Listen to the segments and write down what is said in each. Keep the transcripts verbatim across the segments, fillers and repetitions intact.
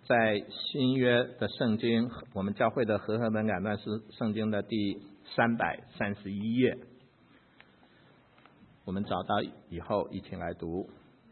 在新约的圣经，我们教会的和合本感断是圣经的第三百三十一页。我们找到以后一起来读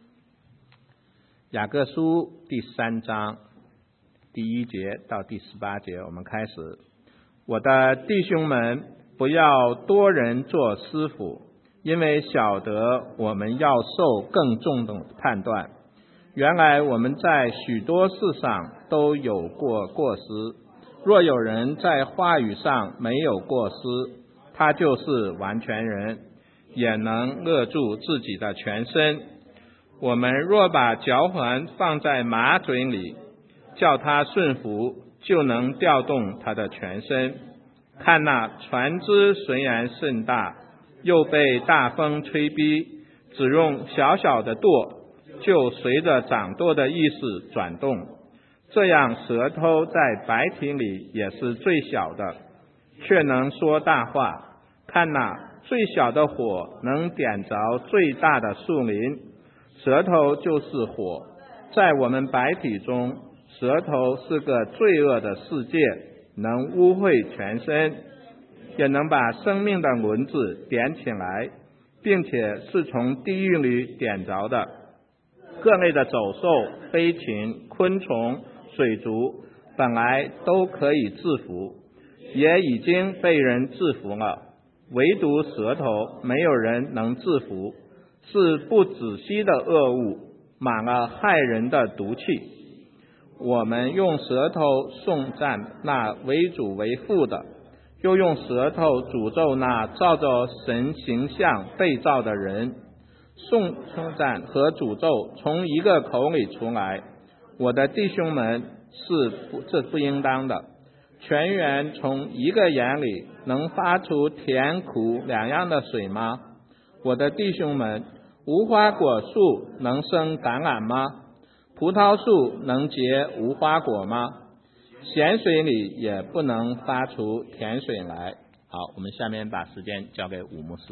雅各书第三章第一节到第十八节。我们开始。我的弟兄们，不要多人做师傅，因为晓得我们要受更重的判断。原来我们在许多事上都有过过失，若有人在话语上没有过失，他就是完全人，也能勒住自己的全身。我们若把嚼环放在马嘴里，叫他顺服，就能调动他的全身。看那船只虽然甚大，又被大风吹逼，只用小小的舵，就随着掌舵的意思转动。这样舌头在白体里也是最小的，却能说大话。看那最小的火能点着最大的树林，舌头就是火。在我们白体中，舌头是个罪恶的世界，能污秽全身，也能把生命的轮子点起来，并且是从地狱里点着的。各类的走兽、飞禽、昆虫、水族本来都可以制服，也已经被人制服了，唯独舌头没有人能制服，是不止息的恶物，满了害人的毒气。我们用舌头颂赞那为主为父的，又用舌头诅咒那照着神形象被造的人。颂赞和诅咒从一个口里出来，我的弟兄们，是不这不应当的。泉源从一个眼里能发出甜苦两样的水吗？我的弟兄们，无花果树能生橄榄吗？葡萄树能结无花果吗？咸水里也不能发出甜水来。好，我们下面把时间交给武牧师。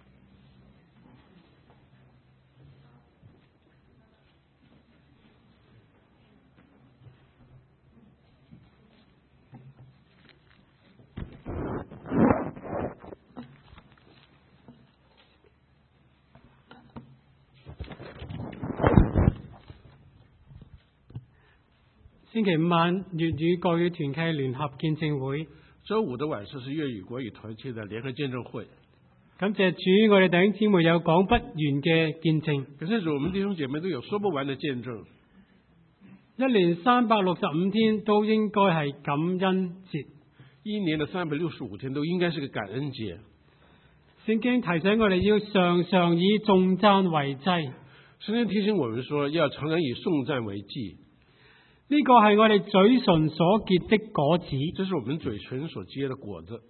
星期五晚粵語國語團契聯合見證會， 周五的晚上是粵語國語團契的聯合見證會。 感謝主，我哋弟兄姊妹有講不完嘅見證。 感謝主，我們弟兄姐妹都有說不完的見證。 一年三百六十五天都應該係感恩節， 一年的三百六十五天都應該是個感恩節。 聖經提醒我哋要常常以頌讚為祭。 聖經提醒我們說要常常以頌讚為祭。 呢個係我哋嘴唇所結的果子， 這是我們嘴唇所結的果子。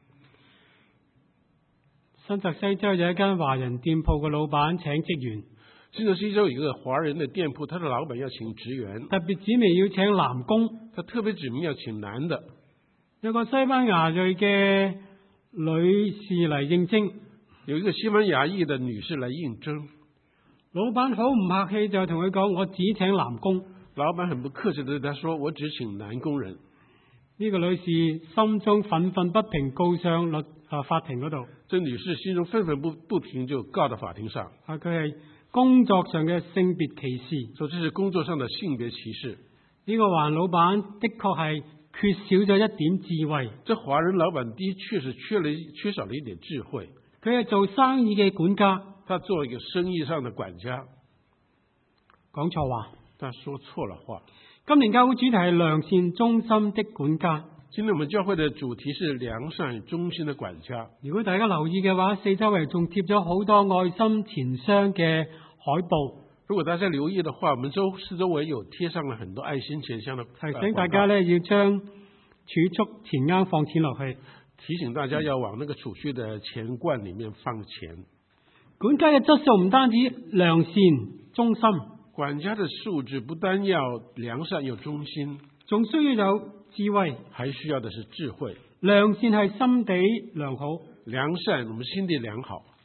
新澤西州有一間華人店鋪嘅老闆請職員。 新澤西州有一個華人的店鋪，他的老闆要請職員， 特別指明要請男工， 他特別指明要請男的。 有個西班牙裔嘅女士嚟應徵， 有一個西班牙裔的女士嚟應徵。 老闆好唔客氣就同佢講，我只請男工。 老闆很不客氣地對他說，我只請男工人。 呢個女士心中憤憤不平，告上律啊法庭嗰度。 這女士心中憤憤不不平，就告到法庭上。 啊，佢係工作上嘅性別歧視。 說這是工作上的性別歧視。 呢個華人老闆的確係缺少咗一點智慧。 這華人老闆的確是缺了缺少了一點智慧。 佢係做生意嘅管家。 他做一個生意上的管家。 講錯話。 他說錯了話。 今年教會主題係良善忠心的管家。 今天我們教會的主題是良善忠心的管家。 如果大家留意嘅話，四周圍仲貼咗好多愛心錢箱嘅海報。 如果大家留意的話，我們周四周圍有貼上了很多愛心錢箱的。 提醒大家呢，要將儲蓄錢罌放錢落去。 提醒大家要往那個儲蓄的錢罐裡面放錢。 管家嘅質素唔單止良善忠心。 管家的素質不單要良善又忠心， 仲需要有智慧， 還需要的是智慧。 良善係心地良好， 良善我們心地良好。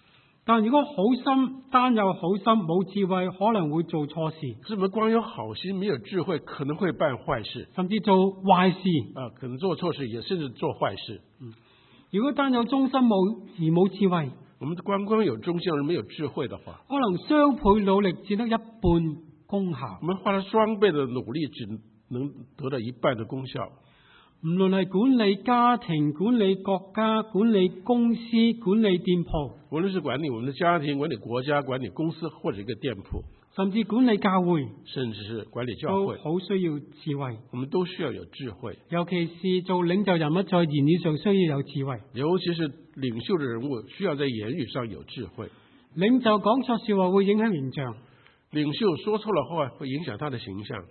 但如果好心單有好心冇智慧，可能會做錯事， 我們光有好心沒有智慧，可能會辦壞事甚至做壞事。 啊，可能做錯事，也甚至做壞事。 如果單有忠心冇而冇智慧， 我們光光有忠心而沒有智慧的話， 可能雙倍努力只得一半功效。 我們花了雙倍的努力，只能得到一半的功效。 唔論係管理家庭、管理國家、管理公司、管理店鋪， 無論是管理我們的家庭、管理國家、管理公司或者一個店鋪， 甚至管理教會， 甚至是管理教都會， 好需要智慧。 我們都需要有智慧。 尤其是做領袖人物，在言語上需要有智慧。 尤其是領袖的人物，需要在言語上有智慧。 領袖講錯說話會影響形象， 領袖說錯了話會影響他的形象。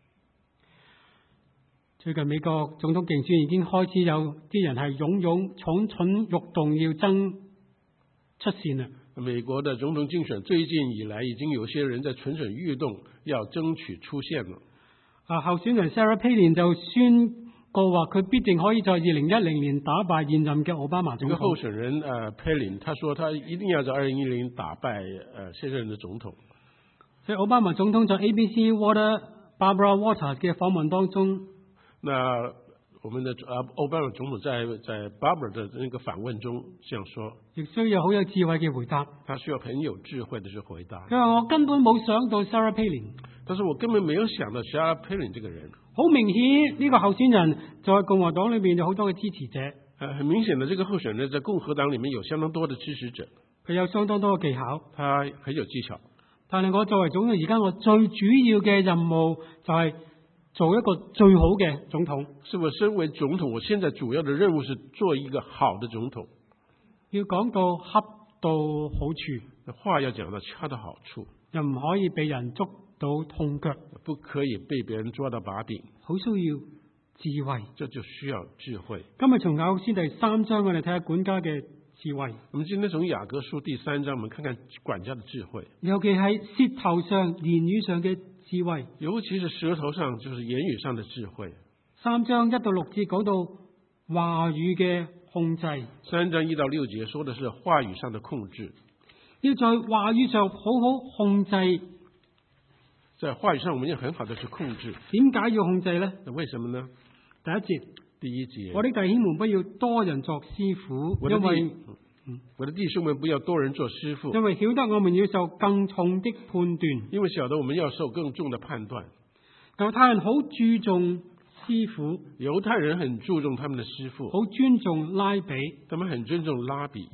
最近美國總統競選已經開始有啲人係勇勇蠢蠢欲動，要爭出線啦。 美國的總統競選最近以來，已經有些人在蠢蠢欲動，要爭取出線了。 啊，候選人 Sarah Palin 就宣告話，佢必定可以在二零一零年打敗現任嘅奧巴馬總統。 這個候選人呃 Palin，他說他一定要在二零一零打敗呃現任的總統。 所以奧巴馬總統在 A B C Water Barbara Walters 嘅訪問當中。 那我們的啊，奧巴馬總統在在 Barbara 的那個訪問中這樣說， 亦需要好有智慧嘅回答。 他需要很有智慧的去回答。 佢話我根本冇想到 Sarah Palin， 但是我根本沒有想到 Sarah Palin 這個人。 好明顯呢個候選人在共和黨裏面有好多嘅支持者。 呃，很明顯的，這個候選人在共和黨裡面有相當多的支持者。 佢有相當多嘅技巧， 他很有技巧。 但係我作為總統，而家我最主要嘅任務就係做一個最好嘅總統。 是我身為總統，我現在主要的任務是做一個好的總統。 要講到恰到好處， 話要講到恰到好處， 又唔可以被人捉到痛腳， 不可以被別人抓到把柄。 好需要智慧， 這就需要智慧。 今日從雅各書第三章，我哋睇下管家嘅智慧。 我們今天從雅各書第三章，我們看看管家的智慧， 尤其係舌頭上、言語上嘅智慧。 尤其是舌頭上，就是言語上的智慧。 三章一到六節講到話語嘅控制。 三章一到六節說的是話語上的控制， 要在話語上好好控制。 在話語上，我們要很好的去控制。 點解要控制呢？ 為什麼呢？ 第一節， 第一節， 我的弟兄們不要多人作師傅， 我的弟因為我的弟兄們不要多人做師傅， 因為曉得我們要受更重的判斷。 因為曉得我們要受更重的判斷。 猶太人好注重師傅， 猶太人很注重他們的師傅， 好尊重拉比， 他們很尊重拉比。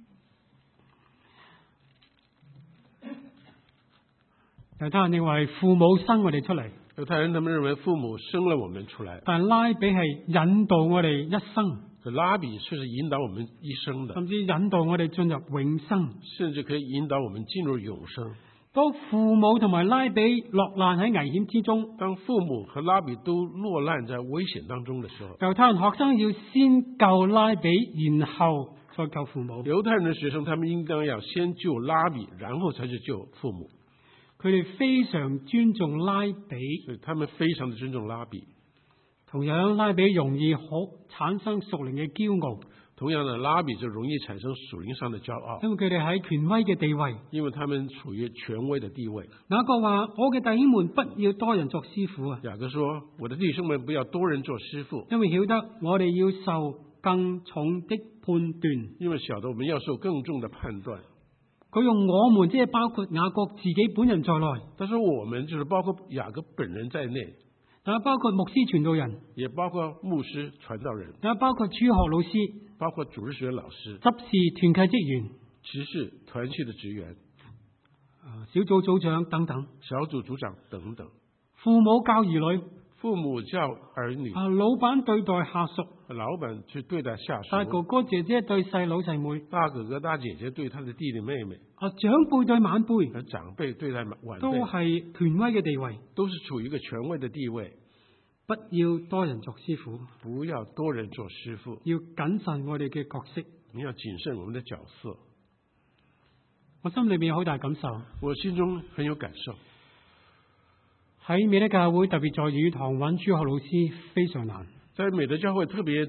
猶太人認為父母生我哋出嚟， 猶太人他們認為父母生了我們出來， 但拉比係引導我哋一生， 拉比卻是引導我們一生的， 甚至引導我哋進入永生， 甚至可以引導我們進入永生。 當父母同埋拉比落難喺危險之中， 當父母和拉比都落難在危險當中的時候， 猶太人學生要先救拉比，然後再救父母。 猶太人的學生，他們應當要先救拉比，然後才去救父母。 佢哋非常尊重拉比， 所以他們非常的尊重拉比。 同樣，拉比容易好產生屬靈嘅驕傲。 同樣的，拉比就容易產生屬靈上的驕傲， 因為佢哋喺權威嘅地位， 因為他們處於權威的地位。 雅各話：我嘅弟兄們不要多人作師傅啊！ 雅各說：我的弟兄們不要多人做師傅， 因為曉得我哋要受更重的判斷。 因為曉得我們要受更重的判斷。 佢用我們，即係包括雅各自己本人在內。 但是我們就是包括雅各本人在內， 但包括牧師傳道人， 也包括牧師傳道人， 但包括主學老師， 包括主日學老師、 執事團契職員、 執事團契的職員、 小組組長等等， 小組組長等等， 父母教兒女， 父母教兒女， 啊，老闆對待下屬， 老闆去對待下屬， 大哥哥姐姐對細佬細妹， 大哥哥大姐姐對他的弟弟妹妹， 啊，長輩對晚輩， 而長輩對待晚輩， 都係權威嘅地位， 都是處於一個權威的地位。 不要多人作師傅， 不要多人做師傅， 要謹慎我哋嘅角色。 你要謹慎我們的角色。 我心裏面有好大感受， 我心中很有感受。 喺美德教會特別在語堂揾主學老師非常難。 在美德教會特別在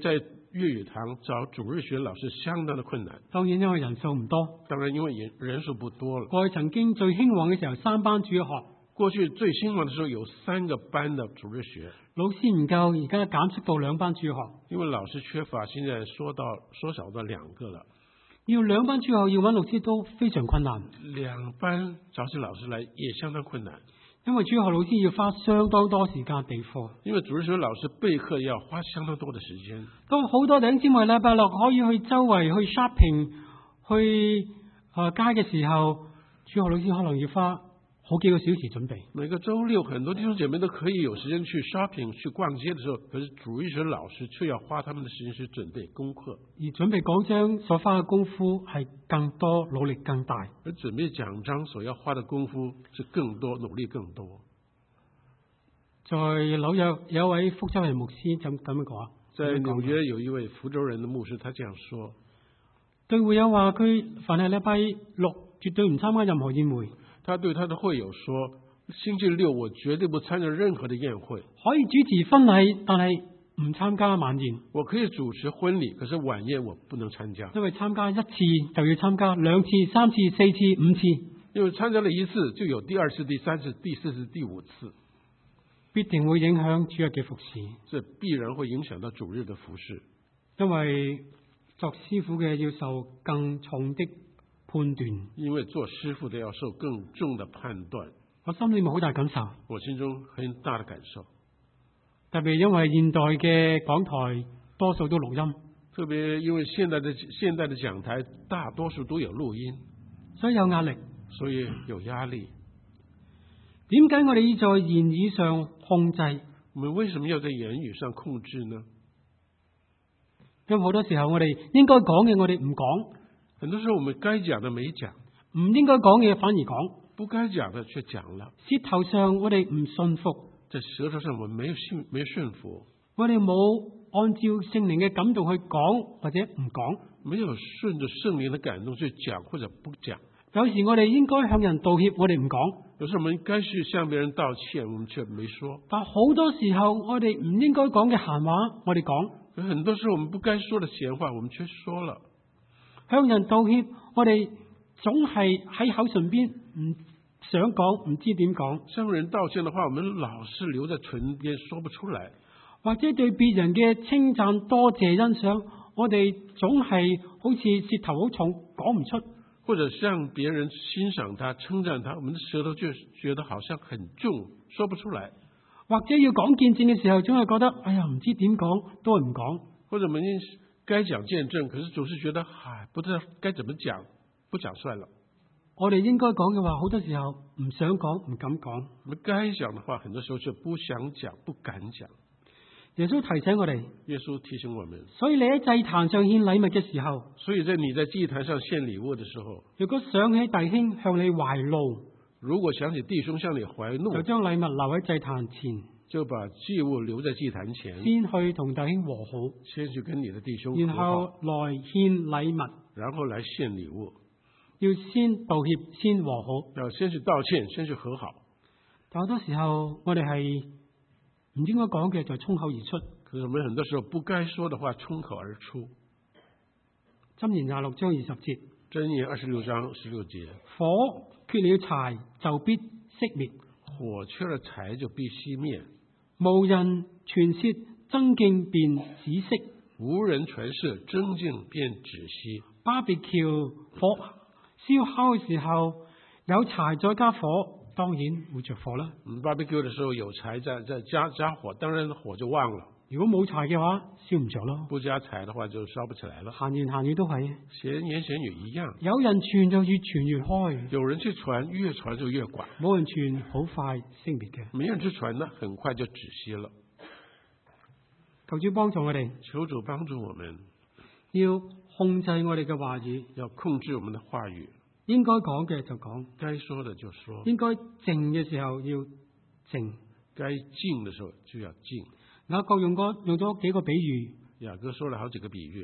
粵語堂找主日學老師相當的困難。 當然因為人數唔多。 當然因為人人數不多了。 過去曾經最興旺嘅時候，三班主日學。 過去最興旺的時候有三個班的主日學。 老師唔夠，而家減縮到兩班主日學。 因為老師缺乏，現在縮到縮小到兩個了。 要兩班主日學要揾老師都非常困難。 兩班早起老師來也相當困難。 因為主日學老師要花相當多時間備課。 因為主日學老師備課要花相當多的時間。 當好多弟兄姊妹禮拜六可以去周圍去 shopping 去誒街嘅時候，主日學老師可能要花好幾個小時準備。 每個周六，很多弟兄姐妹都可以有時間去 shopping 去逛街的時候，可是主日學老師卻要花他們的時間去準備功課。 而準備講章所花嘅功夫係更多，努力更大。 而準備講章所要花的功夫是更多，努力更多。 在紐約有一位福州人牧師就咁樣講。 在紐約有一位福州人的牧師，他這樣說： 對會友話佢凡係禮拜六絕對唔參加任何宴會。 他對他的會友說：星期六我絕對不參加任何的宴會。 可以主持婚禮，但係唔參加晚宴。 我可以主持婚禮，可是晚宴我不能參加。 因為參加一次就要參加兩次、三次、四次、五次。 因為參加了一次就有第二次、第三次、第四次、第五次， 必定會影響主日嘅服侍。 這必然會影響到主日的服侍。 因為作師傅嘅要受更重的判斷， 因為做師傅的要受更重的判斷。 我心裏面好大感受， 我心中很大的感受。 特別因為現代嘅講台多數都錄音， 特別因為現代的現代的講台大多數都有錄音， 所以有壓力， 所以有壓力。 點解我哋要在言語上控制？ 我們為什麼要在言語上控制呢？ 因為好多時候我哋應該講嘅我哋唔講， 很多時候我們該講的沒講， 唔應該講嘅反而講， 不該講的卻講了。 舌頭上我哋唔信服， 在舌頭上我們沒有信沒有順服， 我哋冇按照聖靈嘅感動去講或者唔講， 沒有順着聖靈的感動去講或者不講。 有時我哋應該向人道歉，我哋唔講。 有時我們該去向別人道歉，我們卻沒說。 但好多時候我哋唔應該講嘅閒話，我哋講。 有很多時候我們不該說的閒話，我們卻說了。 向人道歉，我哋總係喺口唇邊唔想講，唔知點講。 向人道歉的話，我們老是留在唇邊，說不出來。 或者對別人嘅稱讚、多謝、欣賞，我哋總係好似舌頭好重，講唔出。 或者向別人欣賞他、稱讚他，我們的舌頭就覺得好像很重，說不出來。 或者要講見證嘅時候，總係覺得哎呀，唔知點講，都係唔講。 或者我們該講見證，可是總是覺得唉，不知道該怎麼講，不講算了。 我哋應該講嘅話，好多時候唔想講，唔敢講。 我們該講的話，很多時候卻不想講，不敢講。 耶穌提醒我哋， 耶穌提醒我們， 所以你喺祭壇上獻禮物嘅時候， 所以在你在祭壇上獻禮物的時候， 如果想起弟兄向你懷怒， 如果想起弟兄向你懷怒， 就將禮物留喺祭壇前， 就把祭物留在祭壇前， 先去同弟兄和好， 先去跟你的弟兄和好， 然後來獻禮物， 然後來獻禮物， 要先道歉，先和好， 要先去道歉，先去和好。 但好多時候我哋係唔應該講嘅就衝口而出。 可是我們很多時候不該說的話衝口而出。 箴言廿六章二十節， 箴言二十六章十六節， 火缺了柴就必熄滅， 火缺了柴就必熄滅。 無人傳舌爭競便止息， 無人傳舌爭競便止息。 巴別橋火燒烤嘅時候有柴再加火，當然會着火啦。 嗯，barbecue 的時候有柴再再加加火，當然火就旺了。 如果冇柴嘅話，燒唔着咯。 不加柴的話就燒不起來了。 閒言閒語都係， 閒言閒語一樣。 有人傳就越傳越開， 有人去傳，越傳就越廣。 冇人傳好快熄滅嘅。 沒人去傳呢，很快就止息了。 求主幫助我哋， 求主幫助我們， 要控制我哋嘅話語， 要控制我們的話語。 應該講嘅就講， 該說的就說。 應該靜嘅時候要靜， 該靜的時候就要靜。 雅各用過用咗幾個比喻， 雅各說了好幾個比喻，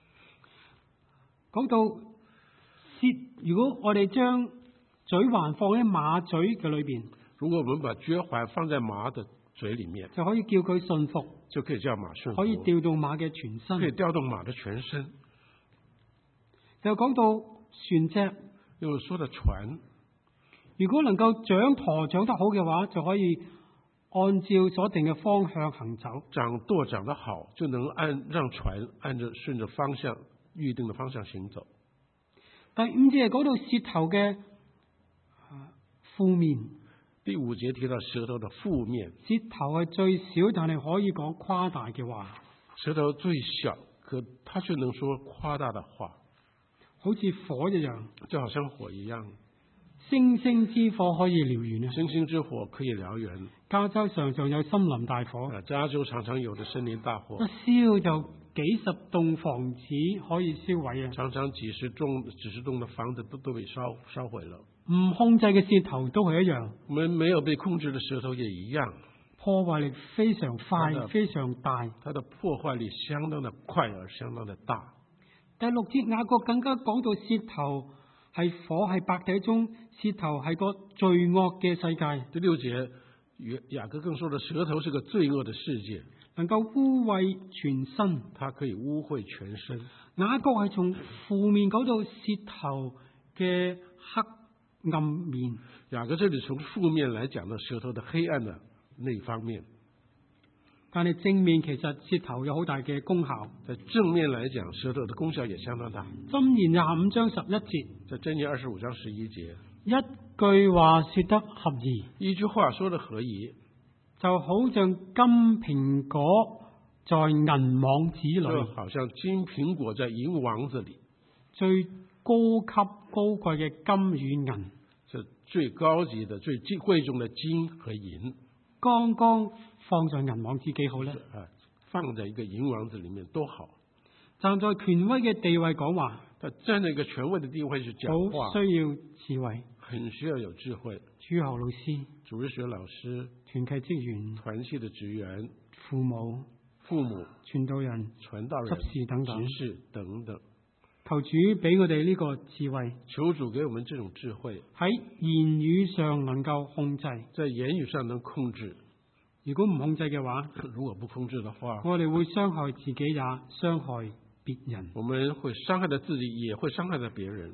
講到舌，如果我哋將嘴環放喺馬嘴嘅裏邊， 如果我們把嚼環放在馬的嘴裡面， 就可以叫佢順服， 就可以叫馬順服， 可以調動馬嘅全身。 可以調動馬的全身。 又講到船隻， 又說到船， 如果能夠掌舵掌得好嘅話，就可以按照所定嘅方向行走。 掌舵掌得好，就能按讓船按着順着方向預定的方向行走。 第五節係講到舌頭嘅負面。 第五節提到舌頭的負面， 舌頭係最少，但係可以講誇大嘅話。 舌頭最小，可他卻能說誇大的話， 好似火一樣， 就好像火一樣。 星星之火可以燎原啊！ 星星之火可以燎原。 加州常常有森林大火， 啊，加州常常有的森林大火， 一燒就幾十棟房子可以燒毀啊！ 常常幾十棟、幾十棟的房子都都被燒燒毀了。 唔控制嘅舌頭都係一樣， 我們沒有被控制的舌頭也一樣， 破壞力非常快，非常大。 它的破壞力相當的快而相當的大。 第六節雅各更加講到舌頭係火，係百體中，舌頭係個罪惡嘅世界。 第六節雅各更說的舌頭是個罪惡的世界， 能夠污穢全身， 它可以污穢全身。 雅各係從負面講到舌頭嘅黑暗面。 雅各這裏從負面來講到舌頭的黑暗的那一方面， 但係正面其實舌頭有好大嘅功效。 在正面來講，舌頭的功效也相當大。 箴言廿五章十一節， 在箴言二十五章十一節， 一句話說得合宜， 一句話說得合宜， 就好像金蘋果在銀網子裏， 就好像金蘋果在銀網子裏。 最高級高貴嘅金與銀， 這最高級的、最貴重的金和銀， 剛剛放在銀網子幾好呢？ 啊，放在一個銀網子裏面多好。 站在權威嘅地位講話， 他站在一個權威的地位去講話， 好需要智慧， 很需要有智慧。 主學老師、 主日學老師、 團契職員、 團契的職員、 父母、 父母、 傳道人、 傳道人、 執事等等， 執事等等。 求主俾我哋呢個智慧， 求主給我們這種智慧， 喺言語上能夠控制， 在言語上能控制。 如果唔控制嘅話， 如果不控制的話， 我哋會傷害自己，也傷害別人。 我們會傷害到自己，也會傷害到別人。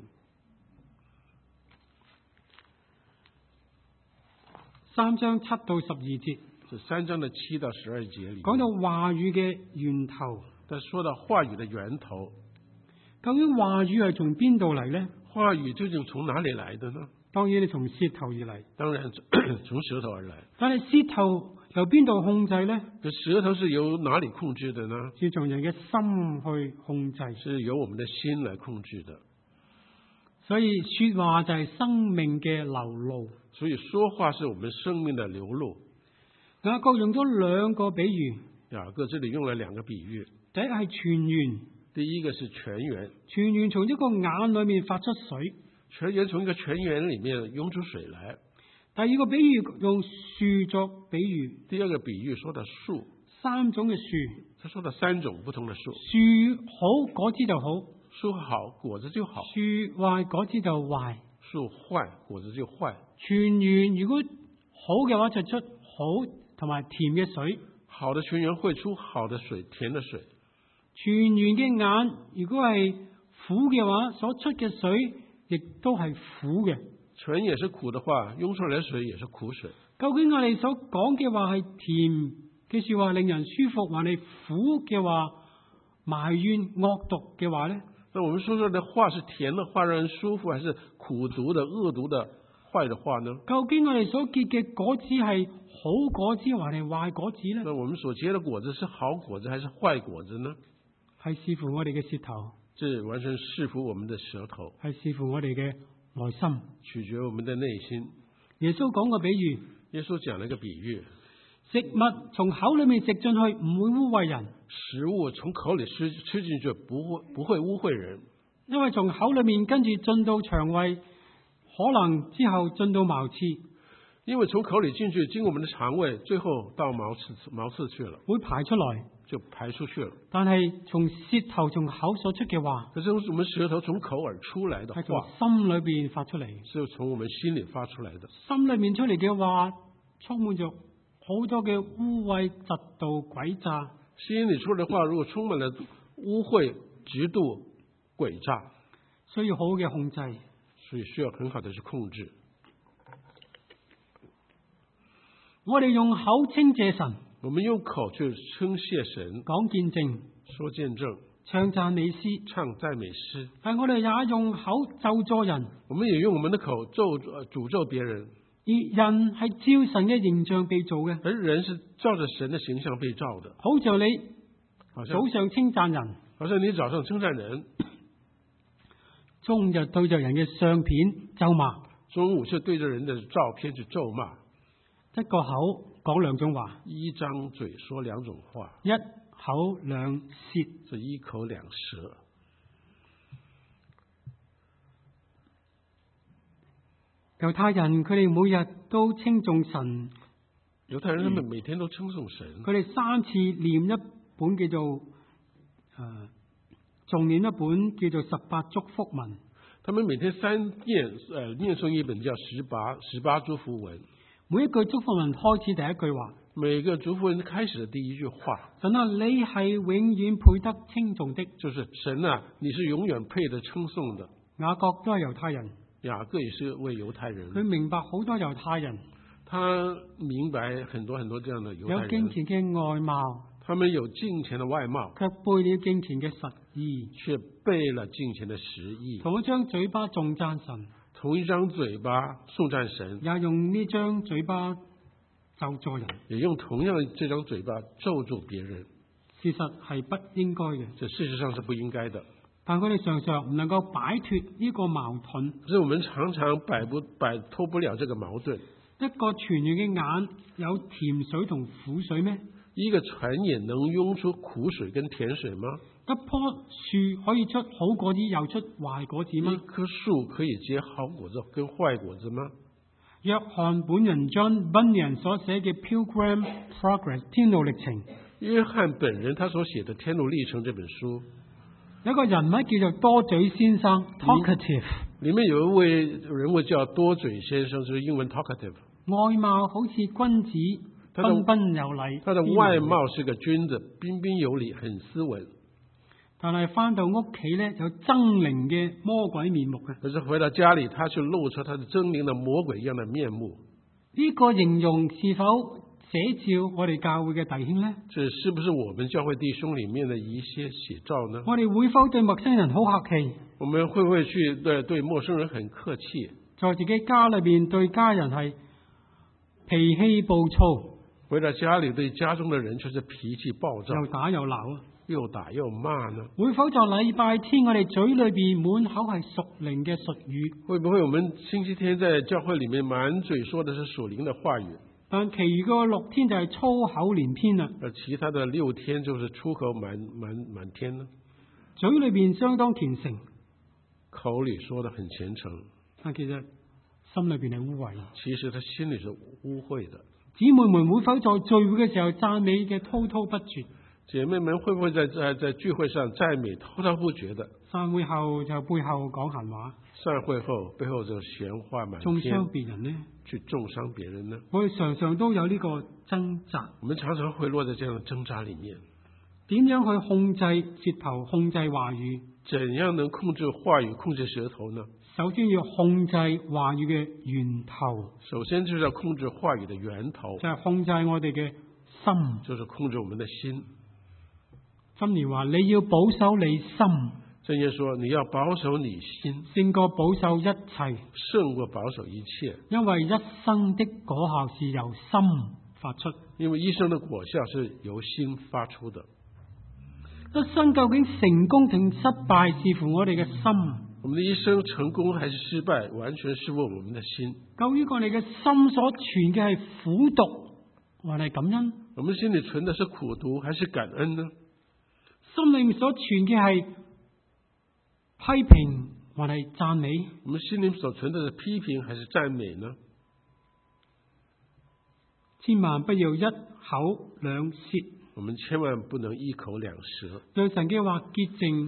三章七到十二節， 這三章的七到十二節裏講到話語嘅源頭。 但說到話語的源頭， 究竟話語係從邊度嚟呢？ 話語究竟從哪裏來的呢？ 當然係從舌頭而嚟。 當然從舌頭而來。 但係舌頭由邊度控制呢？ 這舌頭是由哪裏控制的呢？ 是從人嘅心去控制， 是由我們的心來控制的。 所以說話就係生命嘅流露。 所以說話是我們生命的流露。 雅各用咗兩個比喻。 雅各這裏用了兩個比喻。 第一係泉源， 第一個是泉源。 泉源從一個眼裏面發出水。 泉源從一個泉源裏面湧出水來。 第二個比喻用樹作比喻。 第二個比喻說到樹， 三種嘅樹。 他說到三種不同的樹。 樹好果子就好， 樹好果子就好； 樹壞果子就壞， 樹壞果子就壞。 泉源如果好嘅話，就出好同埋甜嘅水。 好的泉源會出好的水，甜的水。 泉源嘅眼如果係苦嘅話，所出嘅水亦都係苦嘅。 泉也是苦的話，湧出來的水也是苦水。 究竟我哋所講嘅話係甜嘅說話令人舒服，還係苦嘅話埋怨惡毒嘅話呢？ 那我們說出來的話是甜的話讓人舒服，還是苦毒的惡毒的壞的話呢？ 究竟我哋所結嘅果子係好果子還係壞果子呢？ 那我們所結的果子是好果子還是壞果子呢？ 係視乎我哋嘅舌頭， 這完全視乎我們的舌頭， 係視乎我哋嘅內心， 取決我們的內心。 耶穌講個比喻， 耶穌講了一個比喻， 食物從口裏面食進去唔會污穢人， 食物從口裏吃吃進去不會不會污穢人， 因為從口裏面跟住進到腸胃，可能之後進到茅廁， 因為從口裏進去經過我們的腸胃，最後到茅廁茅廁去了， 會排出來就排出去了。 但係從舌頭從口所出嘅話， 可是我們舌頭從口而出來的話， 係從心裏邊發出嚟， 是從我們心裏發出來的。 心裏面出嚟嘅話充滿着好多嘅污穢、嫉妒、詭詐。 心里出的話如果充滿了污穢、嫉妒、詭詐， 需要好好嘅控制。 所以需要很好的去控制。 我哋用口稱謝神， 我們用口去稱謝神， 講見證， 說見證， 唱讚美詩， 唱讚美詩。 但我哋也用口咒詛人， 我們也用我們的口咒詛咒別人。 而人係照神嘅形象被造嘅， 而人是照着神的形象被造的。 好像你好像早上稱讚人， 好像你早上稱讚人， 中日對着人嘅相片咒罵， 中午是對着人的照片去咒罵。 一個口講兩種話， 一張嘴說兩種話， 一口兩舌， 是一口兩舌。 猶太人佢哋每日都稱頌神， 猶太人他們每天都稱頌神， 佢哋三次念一本叫做誒，仲、呃、念一本叫做十八祝福文。 他們每天三念誒、呃、念誦一本叫十八十八祝福文。 每一句祝福文開始第一句話， 每個祝福文開始的第一句話， 神啊，你係永遠配得稱頌的， 就是神啊，你是永遠配得稱頌的。 雅各都係猶太人， 雅各也是位猶太人， 佢明白好多猶太人， 他明白很多很多這樣的猶太人， 有敬虔嘅外貌， 他們有敬虔的外貌， 卻背了敬虔嘅實意， 卻背了敬虔的實意。 同一張嘴巴頌讚神， 同一張嘴巴頌讚神， 也用呢張嘴巴咒詛人， 也用同樣這張嘴巴咒詛別人。 事實係不應該嘅， 這事實上是不應該的。 但佢哋常常唔能夠擺脫呢個矛盾。 所以我們常常擺不擺脫不了這個矛盾。 一個泉源嘅眼有甜水同苦水咩？ 一個泉眼能湧出苦水跟甜水嗎？ 一棵樹可以出好果子又出壞果子嗎？ 一棵樹可以結好果子跟壞果子嗎？ 約翰本人 John Bunyan 所寫嘅《Pilgrim Progress》天路歷程， 約翰本人他所寫的《天路歷程》這本書， 有一個人物叫做多嘴先生 Talkative， 裏面有一位人物叫多嘴先生，就是英文 Talkative， 外貌好似君子，彬彬有禮。 他的外貌是個君子，彬彬有禮，很斯文。 但係翻到屋企咧，有猙獰嘅魔鬼面目嘅。 可是回到家裏，他卻露出他的猙獰的魔鬼一樣的面目。 呢個形容是否寫照我哋教會嘅弟兄呢？ 這是不是我們教會弟兄裏面的一些寫照呢？ 我哋會否對陌生人好客氣？ 我們會不會去對對陌生人很客氣？ 在自己家裏邊對家人係脾氣暴躁， 回到家裏對家中的人卻是脾氣暴躁， 又打又鬧啊！ 又打又罵呢？ 會否在禮拜天我哋嘴裏邊滿口係屬靈嘅術語？ 會不會我們星期天在教會裏面滿嘴說的是屬靈的話語？ 但其餘個六天就係粗口連篇啦。 而其他的六天就是出口滿滿滿天呢？ 嘴裏邊相當虔誠， 口裏說得很虔誠， 但其實心裏邊係污穢。 其實他心裏是污穢的。 姊妹們會否在聚會嘅時候讚美嘅滔滔不絕？ 姐妹們會不會在在在聚會上讚美滔滔不絕的？ 散會後就背後講閒話， 散會後背後就閒話滿中篇， 傷別人呢？ 去中傷別人呢？ 我哋常常都有呢個掙扎。 我們常常會落在這樣的掙扎裏面。 點樣去控制舌頭、控制話語？ 怎樣能控制話語、控制舌頭呢？ 首先要控制話語嘅源頭。 首先就是要控制話語的源頭， 就係控制我哋嘅心， 就是控制我們的心。 箴言話你要保守你心， 箴言說你要保守你心， 勝過保守一切， 勝過保守一切。 因為一生的果效是由心發出。 因為一生的果效是由心發出的。 一生究竟成功定失敗，視乎我哋嘅心。 我們的一生成功還是失敗，完全視乎我們的心。 究竟我哋嘅心所存嘅係苦毒，還係感恩？ 我們心裏存的是苦毒還是感恩呢？ 心裏面所存嘅係批評，還係讚美？ 我們心裏所存的是批評還是讚美呢？ 千萬不要一口兩舌。 我們千萬不能一口兩舌， 讓神嘅話潔淨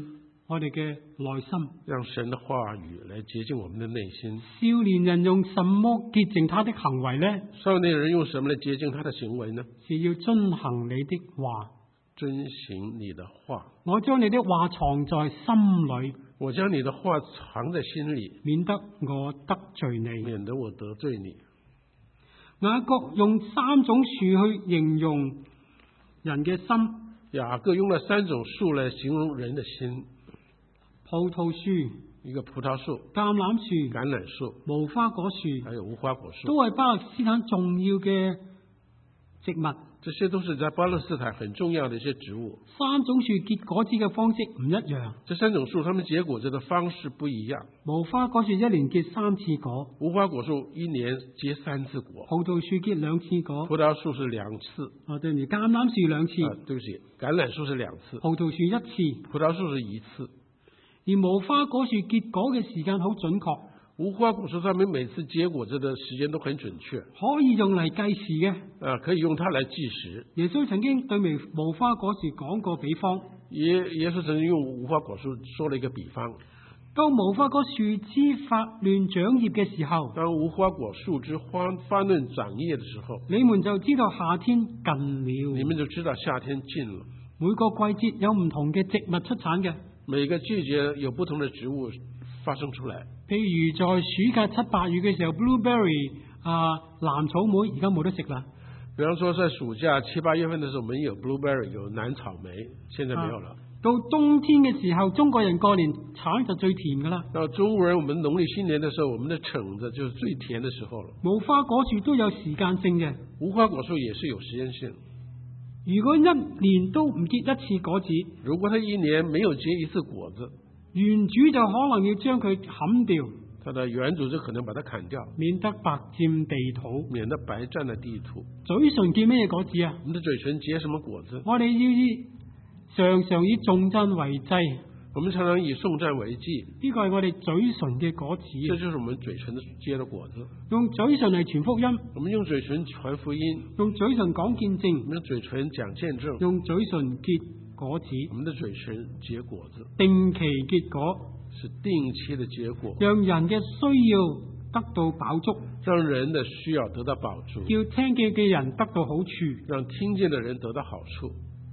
我哋嘅內心。 讓神的話語來潔淨我們的內心。 少年人用什麼潔淨他的行為呢？ 少年人用什麼來潔淨他的行為呢？ 是要遵行你的話。 遵行你的話。 我將你的話藏在心裏， 我將你的話藏在心裏， 免得我得罪你。 免得我得罪你。 雅各用三種樹去形容人嘅心。 雅各用了三種樹來形容人的心。 葡萄樹、 一個葡萄樹、 橄欖樹、 橄欖樹、 無花果樹， 還有無花果樹， 都係巴勒斯坦重要嘅植物。 這些都是在巴勒斯坦很重要的一些植物。 三種樹結果子嘅方式唔一樣。 這三種樹，它們結果子的方式不一樣。 無花果樹一年結三次果， 無花果樹一年結三次果。 葡萄樹結兩次果， 葡萄樹是兩次。 啊，對唔住，橄欖樹兩次。 啊，對不起，橄欖樹是兩次， 葡萄樹一次， 葡萄樹是一次。 而無花果樹結果嘅時間好準確。 無花果樹上面每次結果子的時間都很準確， 可以用嚟計時嘅。 啊，可以用它來計時。 耶穌曾經對無花果樹講過比方。 耶耶穌曾經用無花果樹說了一個比方。 當無花果樹枝發亂長葉嘅時候， 當無花果樹枝發發亂長葉的時候， 你們就知道夏天近了。 你們就知道夏天近了。 每個季節有唔同嘅植物出產嘅。 每個季節有不同的植物發生出來。 譬如在暑假七八月嘅時候 ，blueberry 啊藍草莓而家冇得食啦。 比方說，在暑假七八月份的時候，我們有 blueberry 有藍草莓，現在沒有了。啊、 到冬天嘅時候，中國人過年橙就最甜噶啦。 到中國人，我們農曆新年的時候，我們的橙子就是最甜的時候了。 無花果樹都有時間性嘅。 無花果樹也是有時間性。 如果一年都唔結一次果子， 如果它一年沒有結一次果子， 園主就可能要將佢砍掉， 它的園主就可能把它砍掉， 免得白佔地土， 免得白佔了地土。 嘴唇結咩嘢果子啊？ 我們的嘴唇結什麼果子？ 我哋要以常常以頌讚為祭。 我們常常以頌讚為祭， 呢個係我哋嘴唇嘅果子。 這就是我們嘴唇的結的果子。 用嘴唇嚟傳福音， 我們用嘴唇傳福音； 用嘴唇講見證， 我們用嘴唇講見證； 用嘴唇結果子， 我們的嘴唇結果子。 定期結果是定期的結果， 讓人嘅需要得到飽足， 讓人的需要得到飽足， 叫聽見嘅人得到好處， 讓聽見的人得到好處。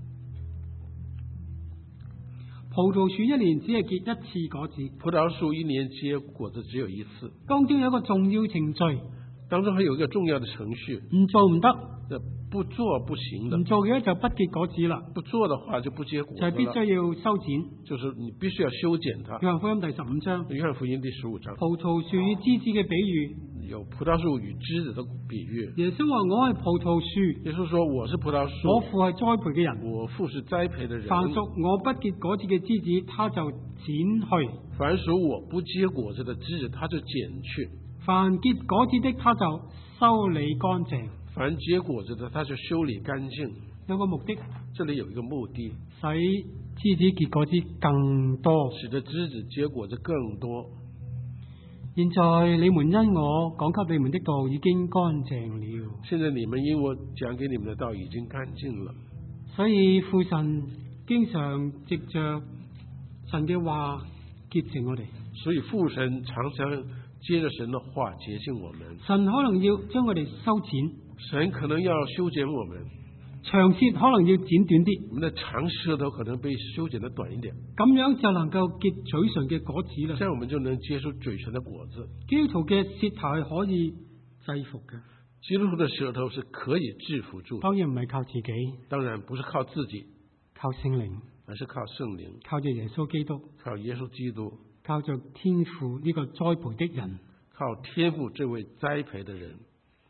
葡萄樹一年只係結一次果子， 葡萄樹一年結果子只有一次。 當中有一個重要程序， 當中還有一個重要的程序， 唔做唔得， 不做不行的， 唔做嘅話就不結果子啦。 不做的話就不結果子了， 就係必須要修剪， 就是你必須要修剪它。 約翰福音第十五章， 約翰福音第十五章， 葡萄樹與枝子嘅比喻， 有葡萄樹與枝子的比喻。 耶穌話我係葡萄樹， 耶穌說我是葡萄樹， 我父係栽培嘅人， 我父是栽培的人。 凡屬我不結果子嘅枝子，他就剪去； 凡屬我不結果子的枝子，他就剪去； 凡結果子的，他就修理乾淨。 凡結果子的，他就修理乾淨。 有個目的， 這裏有一個目的， 使枝子結果子更多， 使得枝子結果子更多。 現在你們因我講給你們的道已經乾淨了。 現在你們因我講給你們的道已經乾淨了。 所以父神經常藉着神嘅話潔淨我哋。 所以父神常常接着神的話潔淨我們。 神可能要將我哋修剪， 神可能要修剪我們。 長舌可能要剪短啲， 我們的長舌頭可能被修剪得短一點， 咁樣就能夠結嘴唇嘅果子啦。 這樣我們就能結出嘴唇的果子。 基督徒嘅舌頭係可以制服嘅， 基督徒的舌頭是可以制服住的， 當然唔係靠自己， 當然不是靠自己， 靠聖靈， 而是靠聖靈， 靠着耶穌基督， 靠耶穌基督， 靠着天父呢個栽培的人， 靠天父這位栽培的人。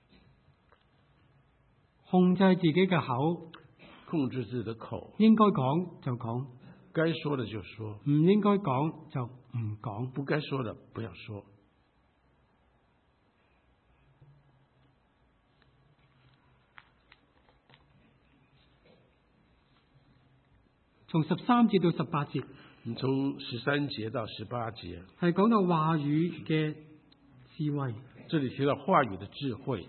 控制自己嘅口， 控制自己的口， 應該講就講， 該說的就說， 唔應該講就唔講， 不該說的不要說。 從十三節到十八節， 從十三節到十八節係講到話語嘅智慧。 這裏提到話語的智慧。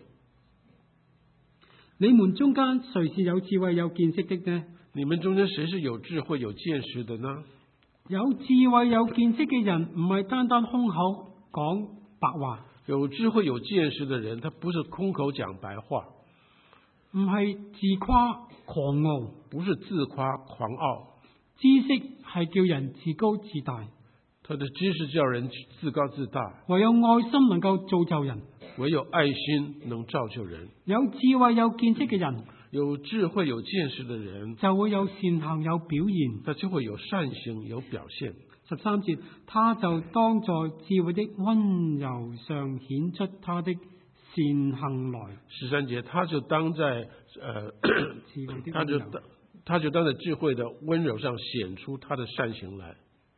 你們中間誰是有智慧有見識的呢？ 你們中間誰是有智慧有見識的呢？ 有智慧有見識嘅人唔係單單空口講白話， 有智慧有見識的人，他不是空口講白話， 唔係自誇狂傲， 不是自誇狂傲。 知識係叫人自高自大， 他的知識叫人自高自大， 唯有愛心能夠造就人。 唯有愛心能造就人。 有智慧有見識嘅人， 有智慧有見識的人， 就會有善行有表現。 他就會有善行有表現。 十三節，他就當在智慧的溫柔上顯出他的善行來。 十三節，他就當在呃， 智慧的他就溫柔他就當在智慧的溫柔上顯出他的善行來。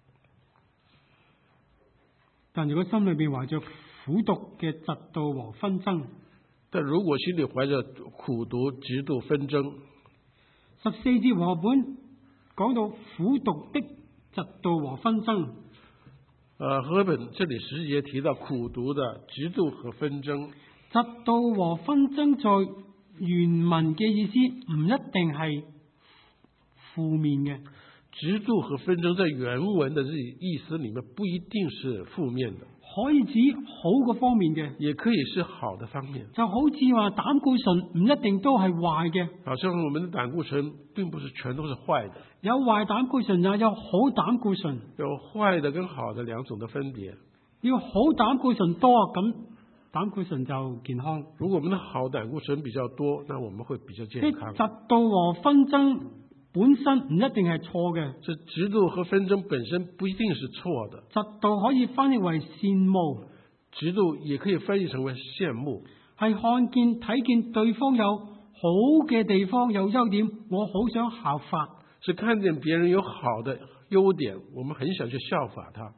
但如果心裏邊懷着苦毒嘅嫉妒和紛爭， 但如果心裏懷着苦毒、嫉妒、紛爭， 十四節和合本講到苦毒的嫉妒和紛爭。 呃，和合本這裏十節提到苦毒的嫉妒和紛爭。 嫉妒和紛爭在原文嘅意思唔一定係負面嘅。 嫉妒和紛爭在原文的意思裏面不一定是負面的， 可以指好嘅方面嘅， 也可以是好的方面。 就好似話膽固醇唔一定都係壞嘅， 好像我們的膽固醇並不是全都是壞的， 有壞膽固醇也有好膽固醇， 有壞的跟好的兩種的分別。 要好膽固醇多，咁膽固醇就健康。 如果我們的好膽固醇比較多，那我們會比較健康。 嫉妒和紛爭本身唔一定係錯嘅， 這嫉妒和紛爭本身不一定是錯的。 嫉妒可以翻譯為羨慕， 嫉妒也可以翻譯成為羨慕， 係看見睇見對方有好嘅地方有優點，我好想效法。 是看見別人有好的優點，我們很想去效法他。